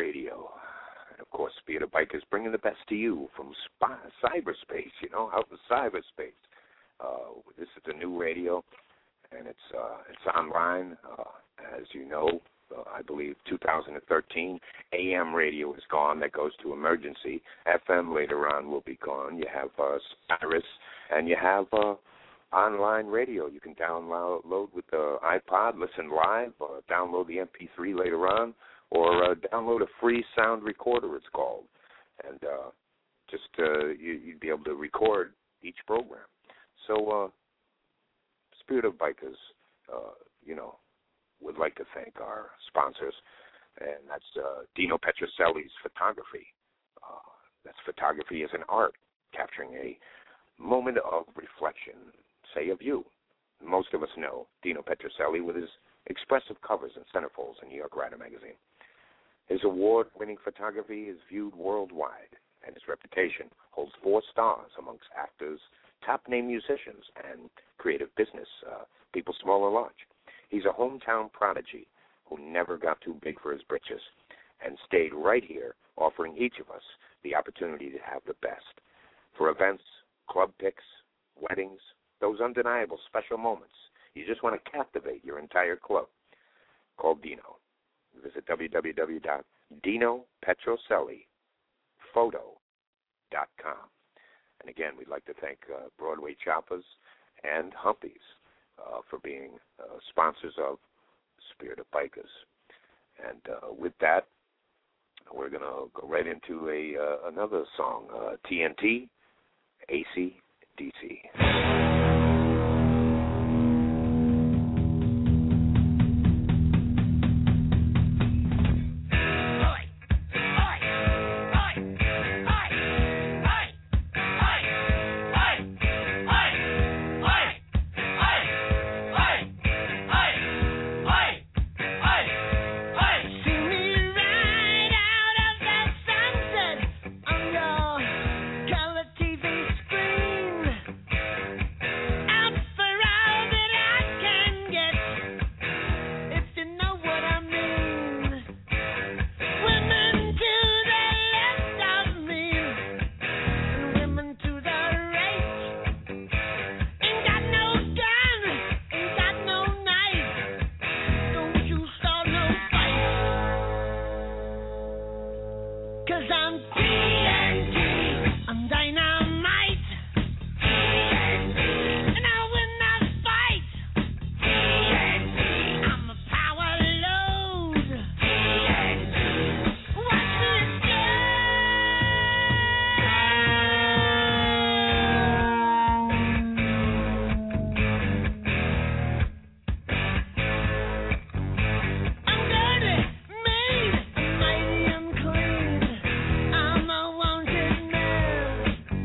radio. And, of course, Spirit of Bikers bringing the best to you from spy, cyberspace, you know, out in cyberspace. Uh, this is a new radio, and it's uh, it's online. Uh, as you know, uh, I believe two thousand thirteen, A M radio is gone. That goes to emergency. F M later on will be gone. You have uh, Cyrus, and you have uh, online radio. You can download with the iPod, listen live, or download the M P three later on, or uh, download a free sound recorder, it's called. And uh, just uh, you, you'd be able to record each program. So uh, Spirit of Bikers, uh, you know, would like to thank our sponsors, and that's uh, Dino Petrocelli's photography. Uh, that's photography as an art, capturing a moment of reflection, say, of you. Most of us know Dino Petrocelli with his expressive covers and centerfolds in New York Writer magazine. His award-winning photography is viewed worldwide, and his reputation holds four stars amongst actors, top-name musicians, and creative business uh, people small or large. He's a hometown prodigy who never got too big for his britches and stayed right here, offering each of us the opportunity to have the best. For events, club picks, weddings, those undeniable special moments, you just want to captivate your entire club. Call Dino. Visit w w w dot dino petrocelli photo dot com. And again, we'd like to thank uh, Broadway Choppers and Humpies uh, for being uh, sponsors of Spirit of Bikers. And uh, with that, we're going to go right into a uh, another song, uh, T N T, A C D C. I'm a wanted man.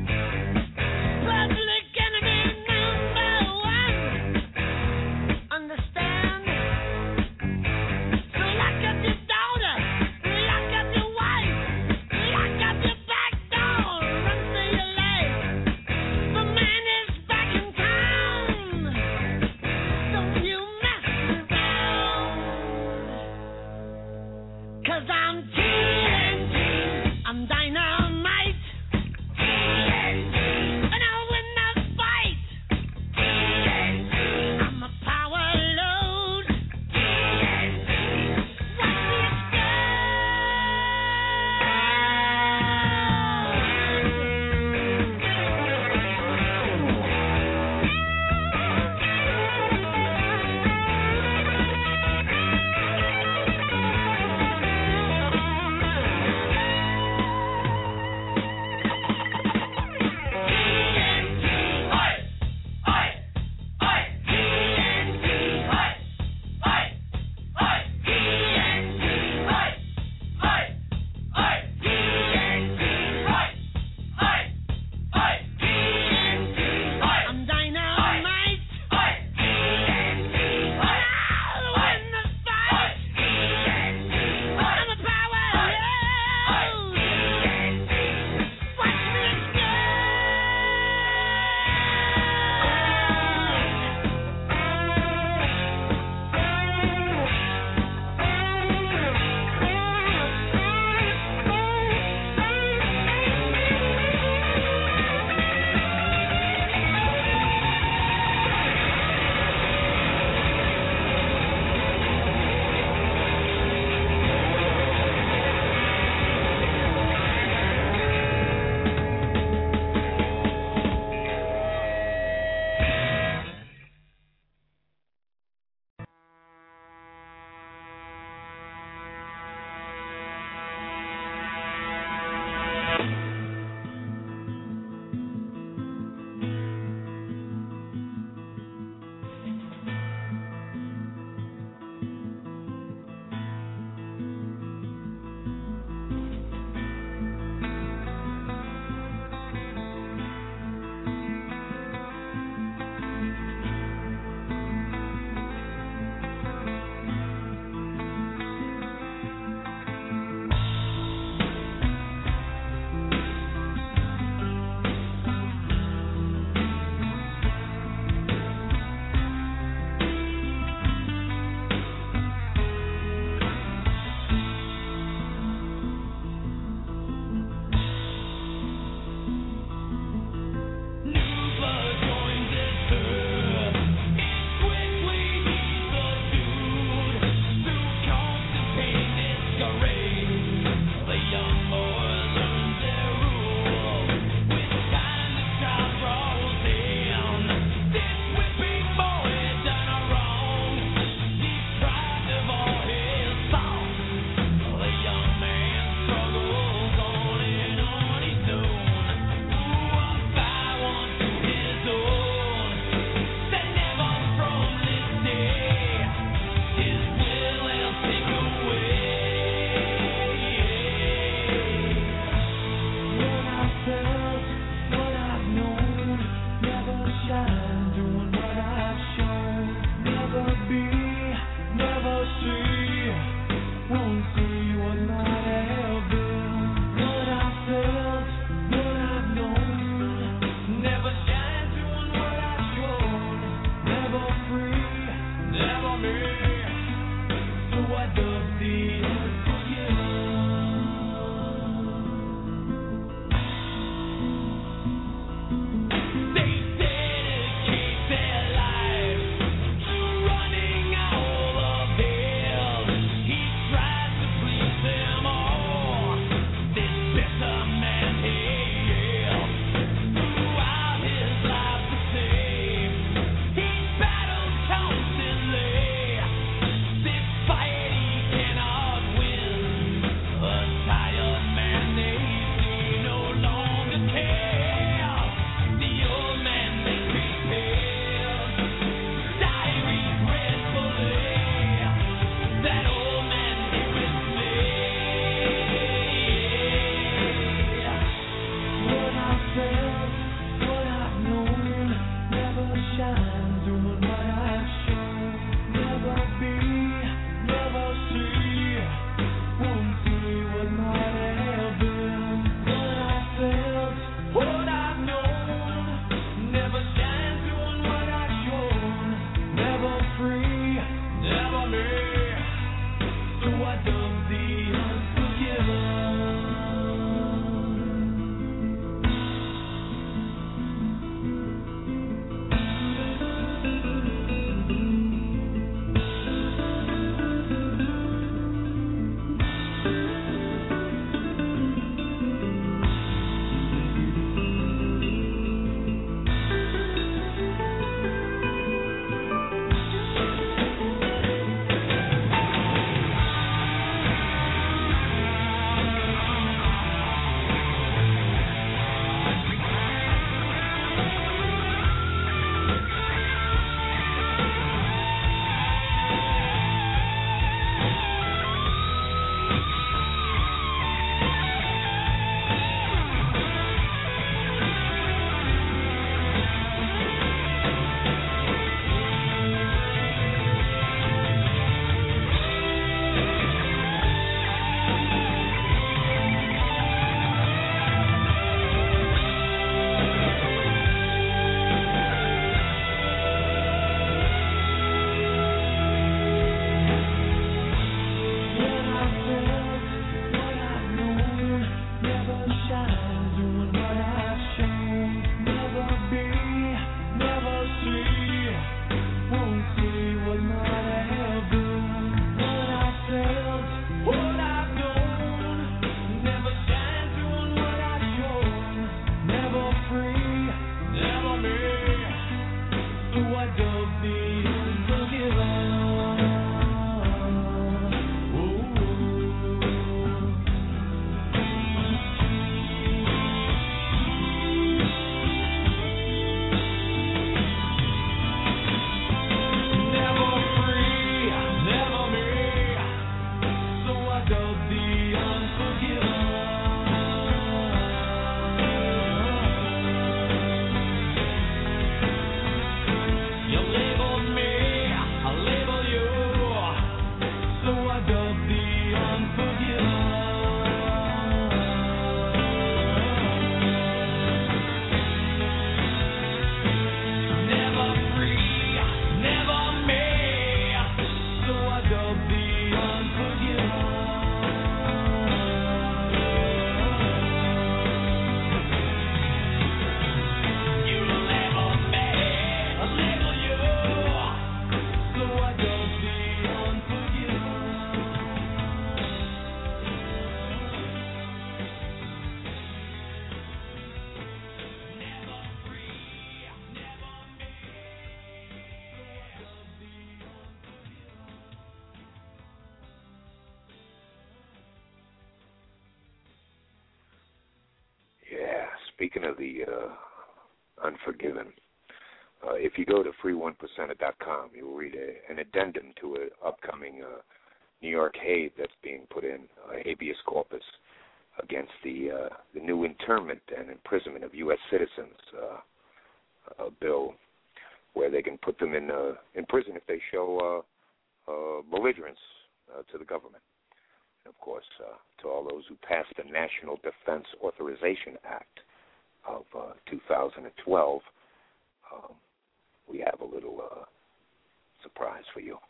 speaking of the uh, unforgiven, uh, if you go to free one percenter dot com, you'll read a, an addendum to an upcoming uh, New York Hague that's being put in, uh, habeas corpus, against the uh, the new internment and imprisonment of U S citizens uh, uh, bill, where they can put them in uh, in prison if they show uh, uh, belligerence uh, to the government. And of course, uh, to all those who passed the National Defense Authorization Act of uh, two thousand twelve, um, we have a little uh, surprise for you.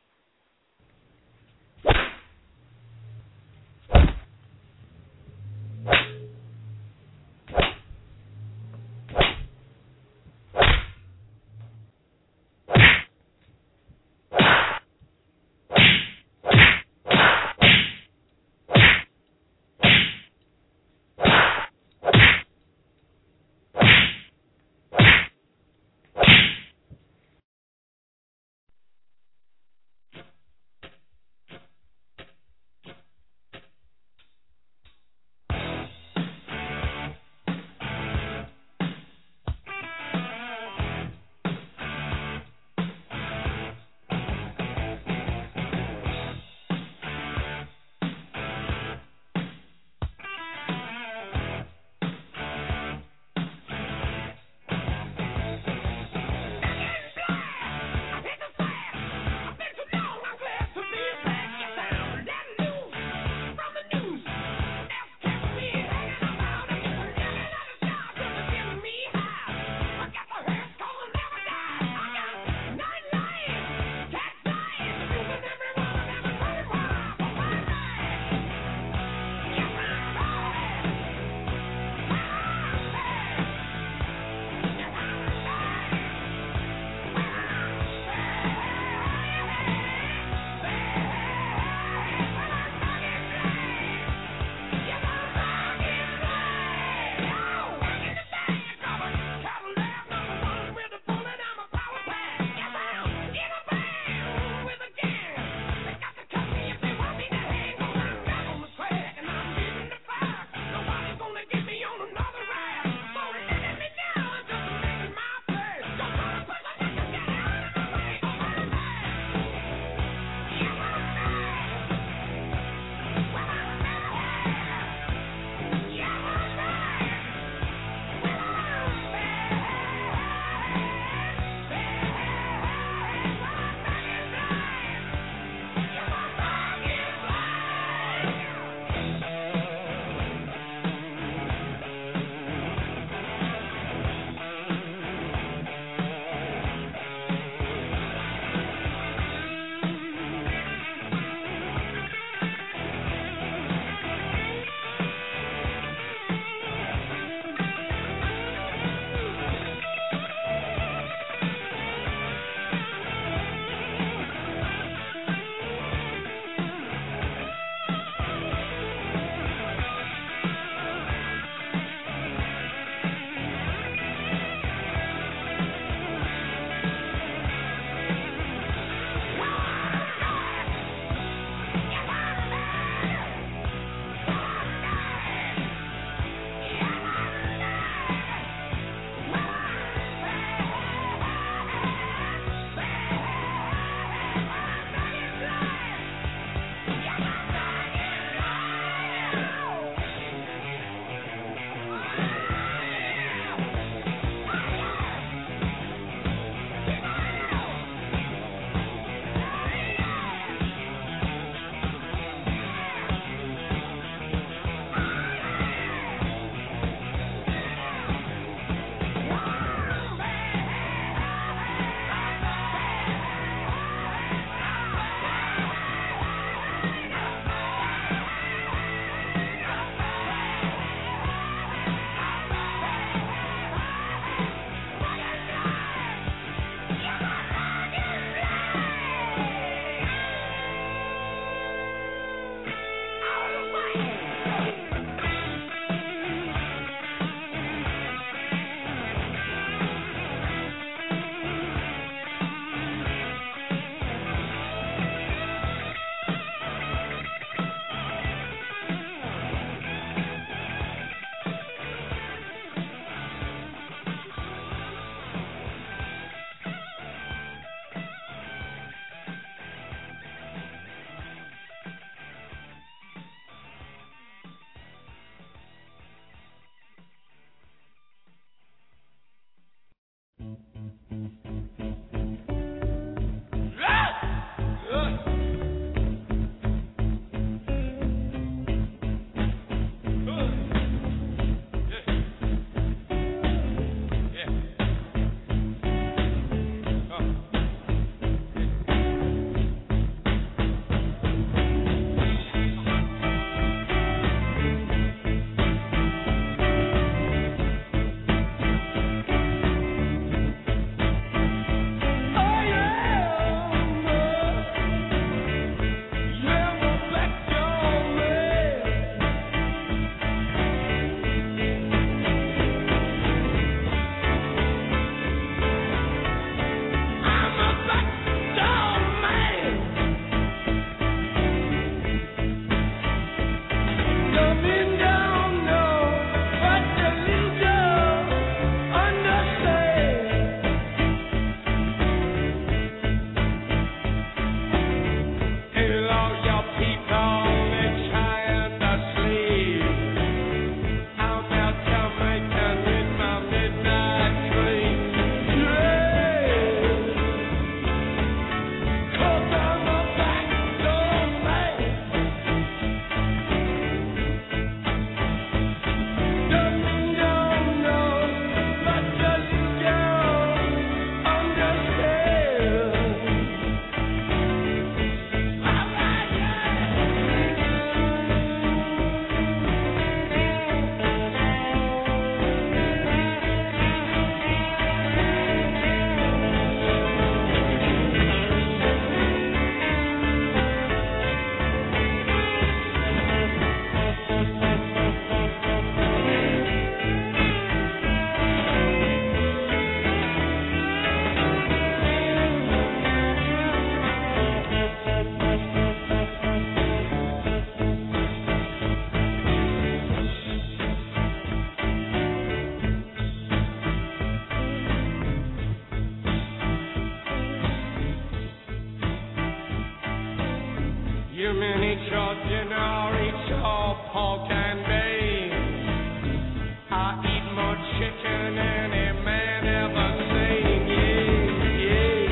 for dinner, it's all pork and beans. I eat more chicken than a man ever seen. Yeah, yeah.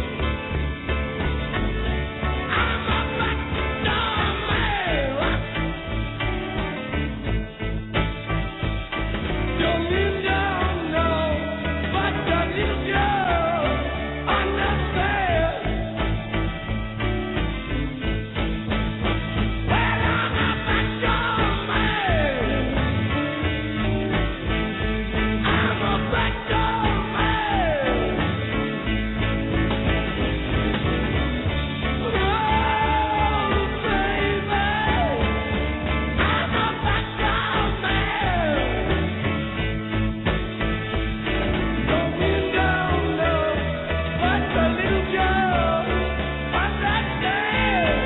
I'm a backdoor man. Don't you know, but the little girl understands. Well, I'm a backdoor man. I'm a backdoor man. Oh, baby, I'm a backdoor man. Don't you know, but the little girl understands.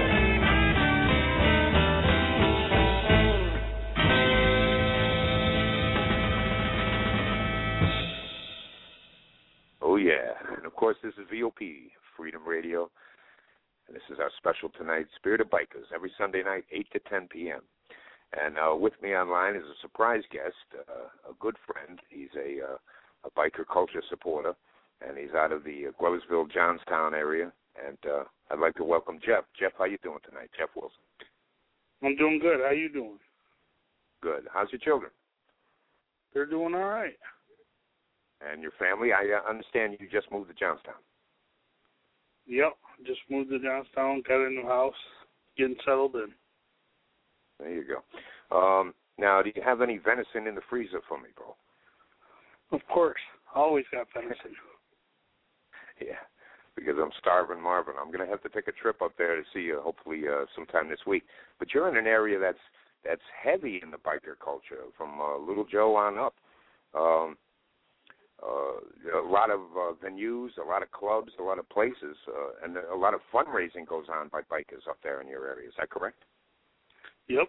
Oh, yeah. And, of course, this is V O P, Freedom Radio. And this is our special tonight, Spirit of Bikers, every Sunday night, eight to ten p.m. And uh, with me online is a surprise guest, uh, a good friend. He's a, uh, a biker culture supporter, and he's out of the uh, Gloversville, Johnstown area. And uh, I'd like to welcome Jeff. Jeff, how you doing tonight? Jeff Wilson. I'm doing good. How you doing? Good. How's your children? They're doing all right. And your family? I uh, understand you just moved to Johnstown. Yep. Just moved to Johnstown, got a new house, getting settled in. There you go. Um, now, do you have any venison in the freezer for me, bro? Of course. Always got venison. Yeah, because I'm starving Marvin. I'm going to have to take a trip up there to see you hopefully uh, sometime this week. But you're in an area that's that's heavy in the biker culture, from uh, Little Joe on up. Um, uh, a lot of uh, venues, a lot of clubs, a lot of places, uh, and a lot of fundraising goes on by bikers up there in your area. Is that correct? Yep.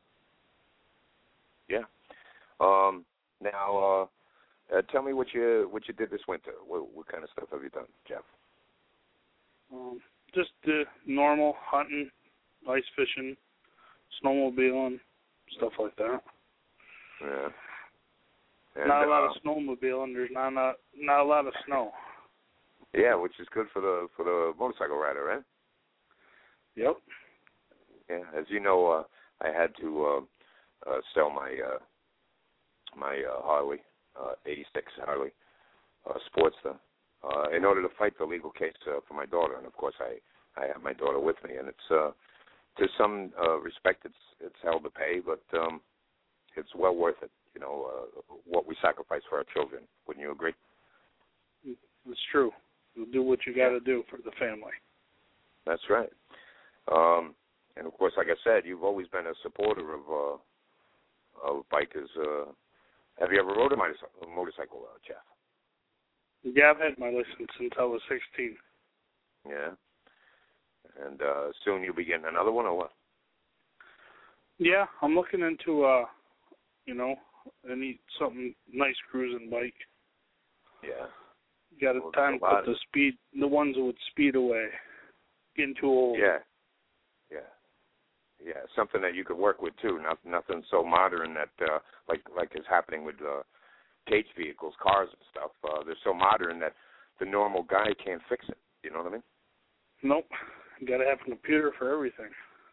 Yeah. Um, now, uh, uh, tell me what you what you did this winter. What, what kind of stuff have you done, Jeff? Um, just the normal hunting, ice fishing, snowmobiling, stuff like that. Yeah. And, not a lot uh, of snowmobiling. There's not not not a lot of snow. Yeah, which is good for the for the motorcycle rider, right? Yep. Yeah, as you know, uh, I had to uh, uh, sell my uh, my uh, Harley, uh, eighty-six Harley uh, Sportster, uh, in order to fight the legal case uh, for my daughter. And of course, I, I have my daughter with me, and it's uh, to some uh, respect, it's it's hell to pay, but um, it's well worth it. You know, uh, what we sacrifice for our children. Wouldn't you agree? It's true. You'll do what you got to do for the family. That's right. Um, and of course, like I said, you've always been a supporter of uh, of bikers. Uh, have you ever rode a motorcycle, a motorcycle uh, Jeff? Yeah, I've had my license since I was sixteen. Yeah. And uh, soon you'll be getting another one, or what? Yeah, I'm looking into, uh, you know, I need something nice cruising bike. Yeah. You got Well, a time to put the speed, the ones that would speed away. Getting too old. Yeah. Yeah. Yeah, something that you could work with too. Not, nothing so modern that, uh, like like is happening with uh, cage vehicles, cars and stuff. Uh, they're so modern that the normal guy can't fix it. You know what I mean? Nope. You got to have a computer for everything.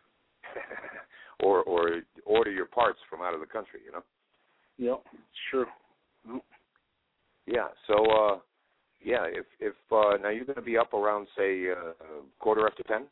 or or order your parts from out of the country. You know? Yep, it's true. Yep. Yeah. So, uh, yeah, if if uh, now you're going to be up around say uh, quarter after ten.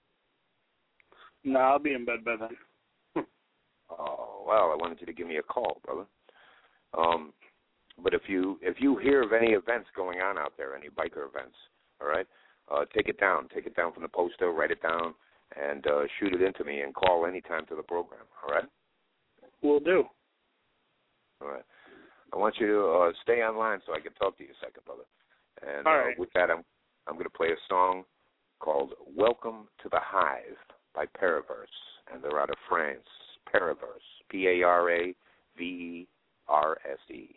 No, I'll be in bed by then. Oh, well, I wanted you to give me a call, brother. Um, but if you if you hear of any events going on out there, any biker events, all right, uh, take it down. Take it down from the poster, write it down, and uh, shoot it into me and call anytime to the program, all right? Will do. All right. I want you to uh, stay online so I can talk to you a second, brother. And all uh, right. with that, I'm I'm going to play a song called "Welcome to the Hive" by Paraverse, and they're out of France. Paraverse, P A R A V E R S E.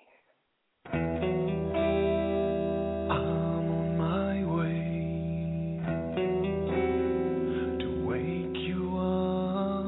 To wake you up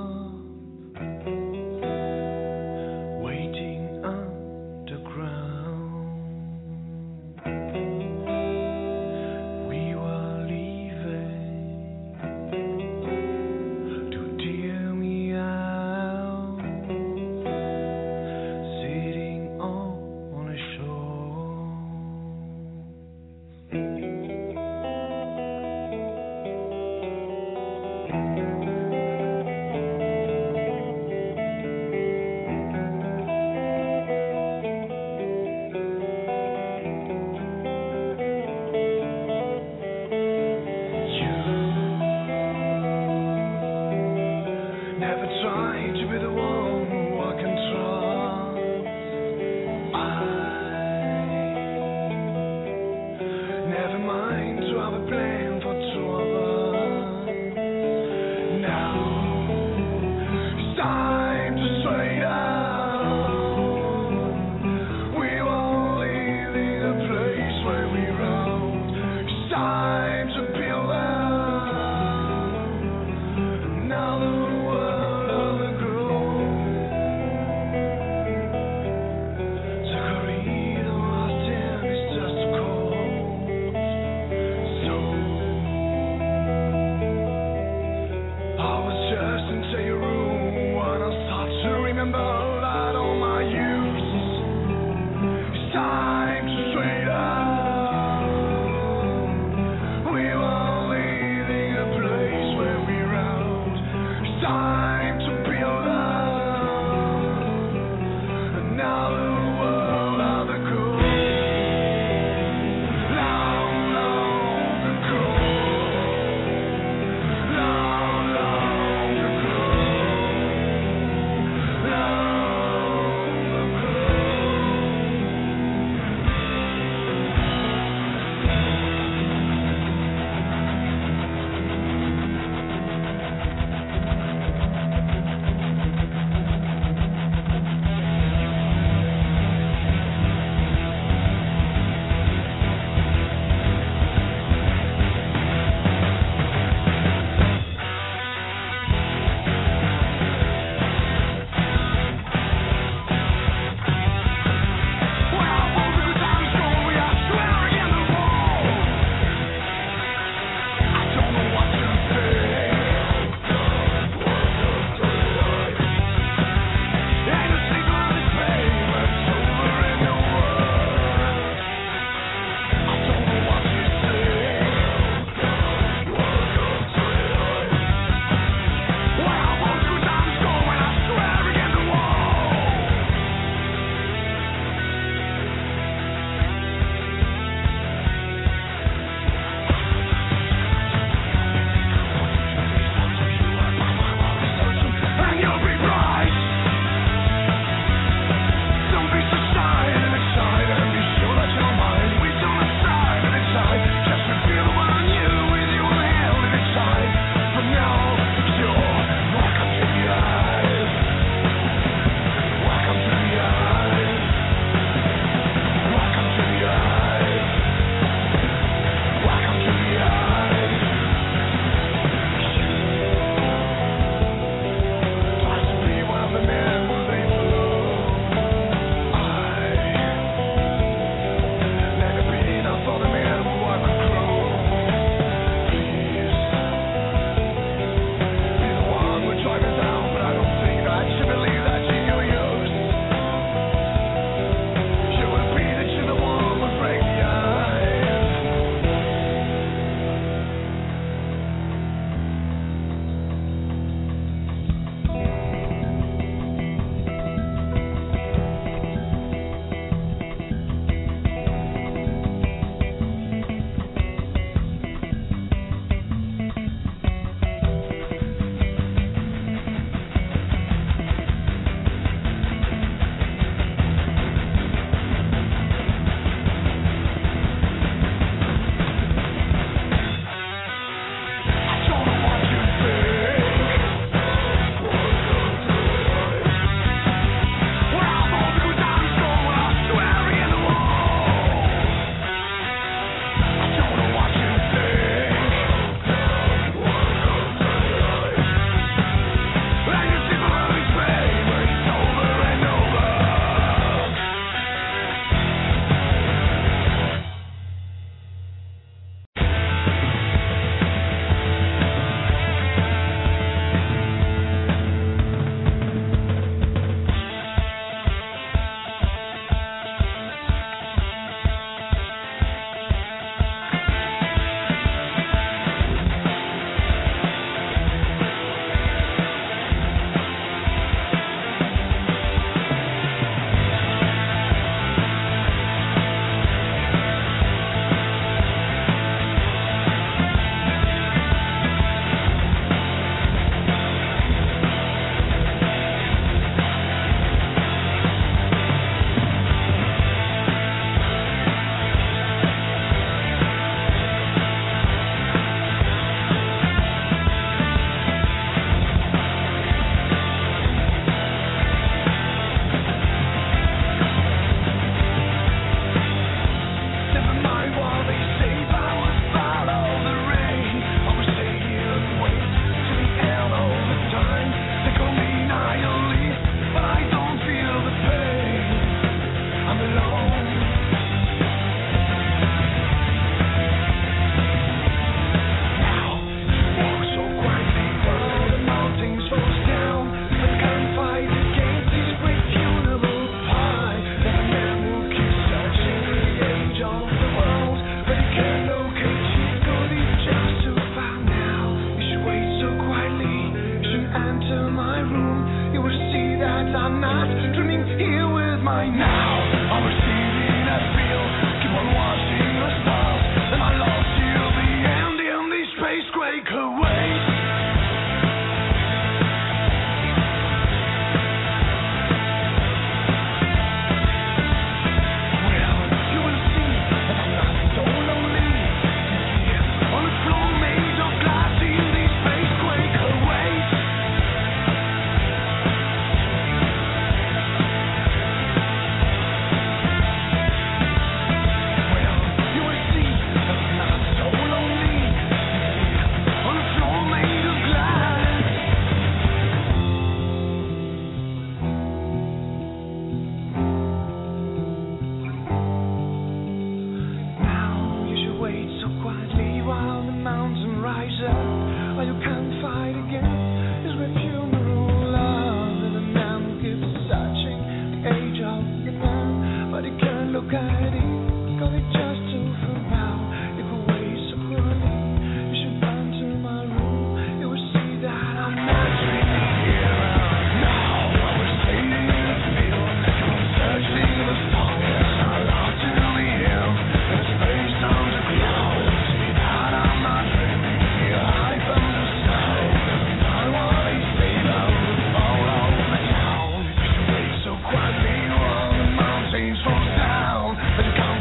Fall down, but you can't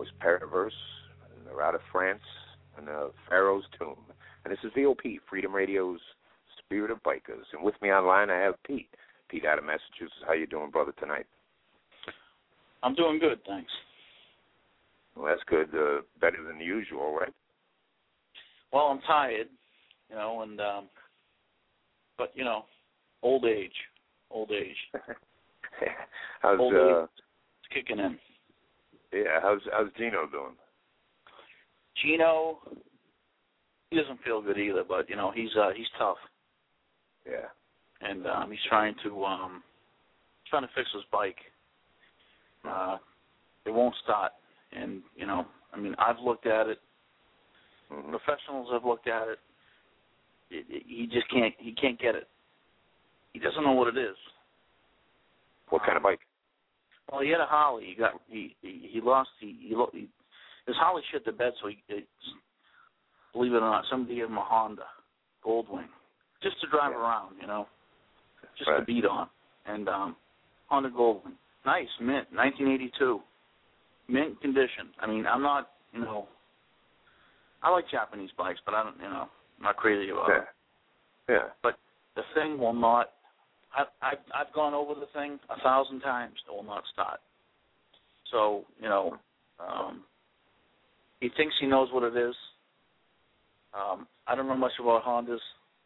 was Periverse, and they're out of France, and uh, Pharaoh's Tomb. And this is V O P, Freedom Radio's Spirit of Bikers. And with me online, I have Pete. Pete out of Massachusetts. How you doing, brother, tonight? I'm doing good, thanks. Well, that's good. Uh, better than usual, right? Well, I'm tired, you know, and um, but you know, old age, old age. how's old uh? age is kicking in. Yeah, how's how's Gino doing? Gino, he doesn't feel good either, but you know, he's uh, he's tough. Yeah. And um, he's trying to um, trying to fix his bike. Uh, it won't start, and you know, I mean, I've looked at it. Mm-hmm. Professionals have looked at it. It, it. He just can't. He can't get it. He doesn't know what it is. What kind of bike? Well, he had a Harley. He got. He he, he lost. He, he, he his Harley shit the bed. So he, it, believe it or not, somebody gave him a Honda Goldwing just to drive yeah. around. You know, just right. to beat on. And um, Honda Goldwing, nice mint, nineteen eighty-two, mint condition. I mean, I'm not. You know. I like Japanese bikes, but I don't, you know, I'm not crazy about yeah. it. Yeah. But the thing will not. I, I've I've gone over the thing a thousand times. It will not start. So you know, um, he thinks he knows what it is. Um, I don't know much about Hondas.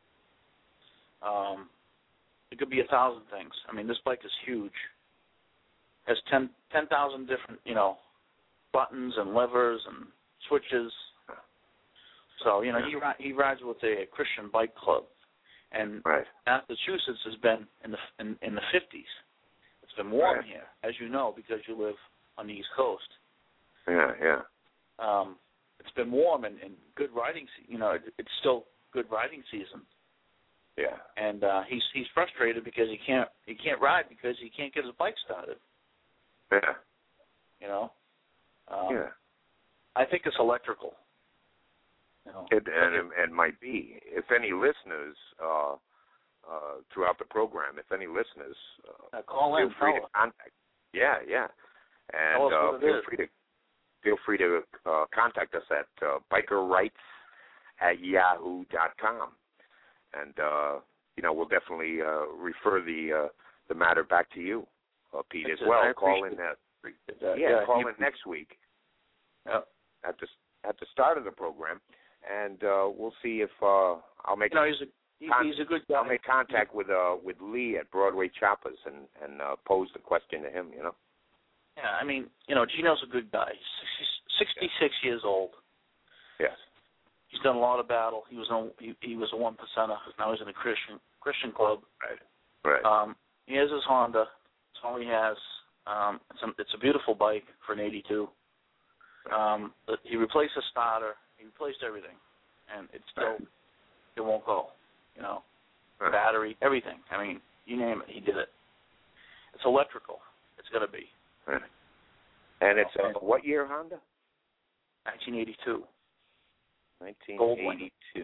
Um, it could be a thousand things. I mean, this bike is huge. Has ten ten thousand different, you know, buttons and levers and switches. So, you know, he he rides with a Christian bike club, and right. Massachusetts has been in the in, in the fifties. It's been warm right. here, as you know, because you live on the East Coast. Yeah, yeah. Um, it's been warm and, and good riding. Se- you know, it, it's still good riding season. Yeah. And uh, he's he's frustrated because he can't he can't ride because he can't get his bike started. Yeah. You know. Um, yeah. I think it's electrical. You know, it, and it, it might be. If any listeners uh, uh, throughout the program, if any listeners, uh, uh, call feel in, free fella. to contact. Yeah, yeah, and uh, feel is. free to feel free to uh, contact us at uh, biker rights at yahoo dot com, and uh, you know we'll definitely uh, refer the uh, the matter back to you, uh, Pete, That's as it. well. I Call in that. that. Yeah, yeah, call you, in next week. Yep. At the at the start of the program. And uh, we'll see if uh, I'll make. You know, he's a he, con- he's a good guy. I'll make contact with uh, with Lee at Broadway Choppers and and uh, pose the question to him. You know. Yeah, I mean, you know, Gino's a good guy. He's sixty-six yeah. years old. Yes. He's done a lot of battle. He was on. He, he was a one percenter. Now he's in a Christian Christian club. Right. Right. Um, he has his Honda. That's all he has. Um, it's a, it's a beautiful bike for an eighty-two. Um, he replaced the starter. He replaced everything, and it still right. it won't go. You know, right. battery, everything. I mean, you name it, he did it. It's electrical. It's gonna be. Right. And it's uh, what year Honda? nineteen eighty-two. nineteen eighty-two.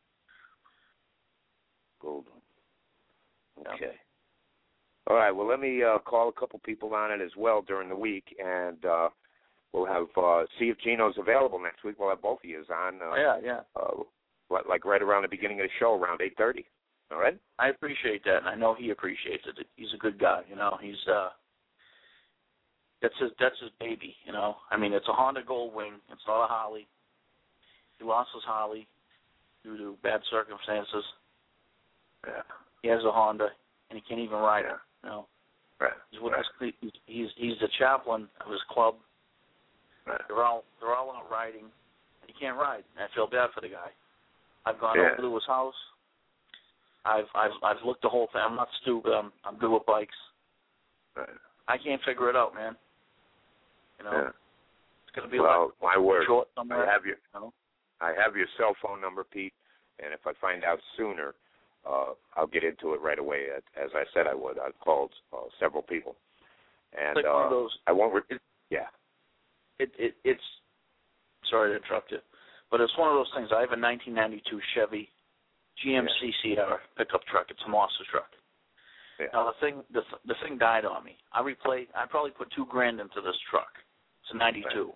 Goldwing. Okay. Yep. All right. Well, let me uh, call a couple people on it as well during the week, and. Uh, We'll have uh, see if Gino's available next week. We'll have both of you on. Uh, oh, yeah, yeah. Uh, like right around the beginning of the show, around eight thirty. All right. I appreciate that, and I know he appreciates it. He's a good guy. You know, he's uh, that's his that's his baby. You know, I mean, it's a Honda Goldwing. It's not a Harley. He lost his Harley due to bad circumstances. Yeah. He has a Honda, and he can't even ride yeah. it. You know. Right. He's, with right. his, he's he's the chaplain of his club. Right. They're all they're all out riding, and he can't ride. And I feel bad for the guy. I've gone yeah. over to his house. I've I've I've looked the whole thing. I'm not stupid. I'm I'm good with bikes. Right. I can't figure it out, man. You know, yeah. it's gonna be well, like my word. short somewhere. I have your you know? I have your cell phone number, Pete, and if I find out sooner, uh, I'll get into it right away. As I said, I would. I've called uh, several people, and it's like uh, one of those. I won't. Re- it, yeah. It it it's sorry to interrupt you, but it's one of those things. I have a nineteen ninety-two Chevy G M C yeah. Sierra pickup truck. It's a monster truck. Yeah. Now the thing the the thing died on me. I replayed. I probably put two grand into this truck. It's a ninety-two. Right. It's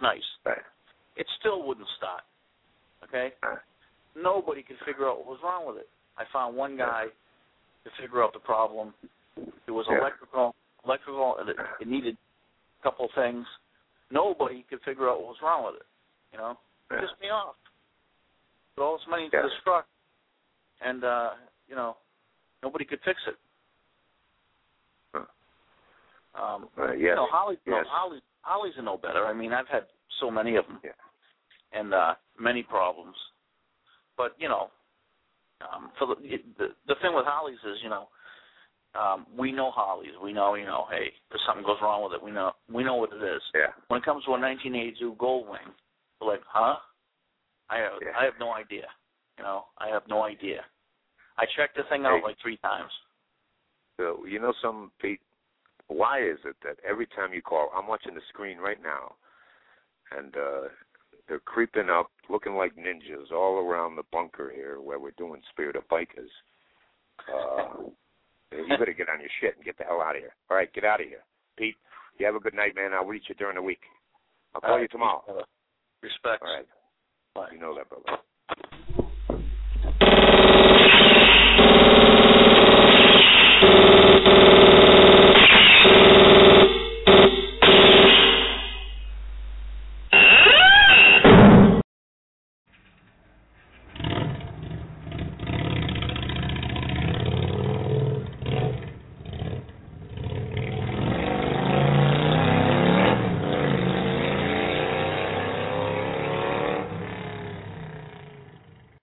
nice. Right. It still wouldn't start. Okay? Right. Nobody could figure out what was wrong with it. I found one guy to figure out the problem. It was Yeah. electrical. Electrical. It, it needed a couple things. Nobody could figure out what was wrong with it. You know, it Yeah. pissed me off. Put all this money into Yeah. this truck, and uh, you know, nobody could fix it. Huh. Um, Uh, yes. You know, Hollies, yes. no, Hollies, Hollies are no better. I mean, I've had so many of them, Yeah. and uh, many problems. But you know, um, for the, the the thing with Hollies is, you know, um, we know Hollies. We know, you know, hey, if something goes wrong with it, we know we know what it is. Yeah. When it comes to a nineteen eighty-two Goldwing, we're like, huh? I have Yeah. I have no idea. You know, I have no idea. I checked the thing out Hey. like three times. So, you know something, Pete? Why is it that every time you call, I'm watching the screen right now, and uh, they're creeping up, looking like ninjas all around the bunker here where we're doing Spirit of Bikers. Uh, you better get on your shit and get the hell out of here. All right, get out of here. Pete, you have a good night, man. I'll reach you during the week. I'll call All you right, tomorrow. Respect. All right. Bye. You know that, brother.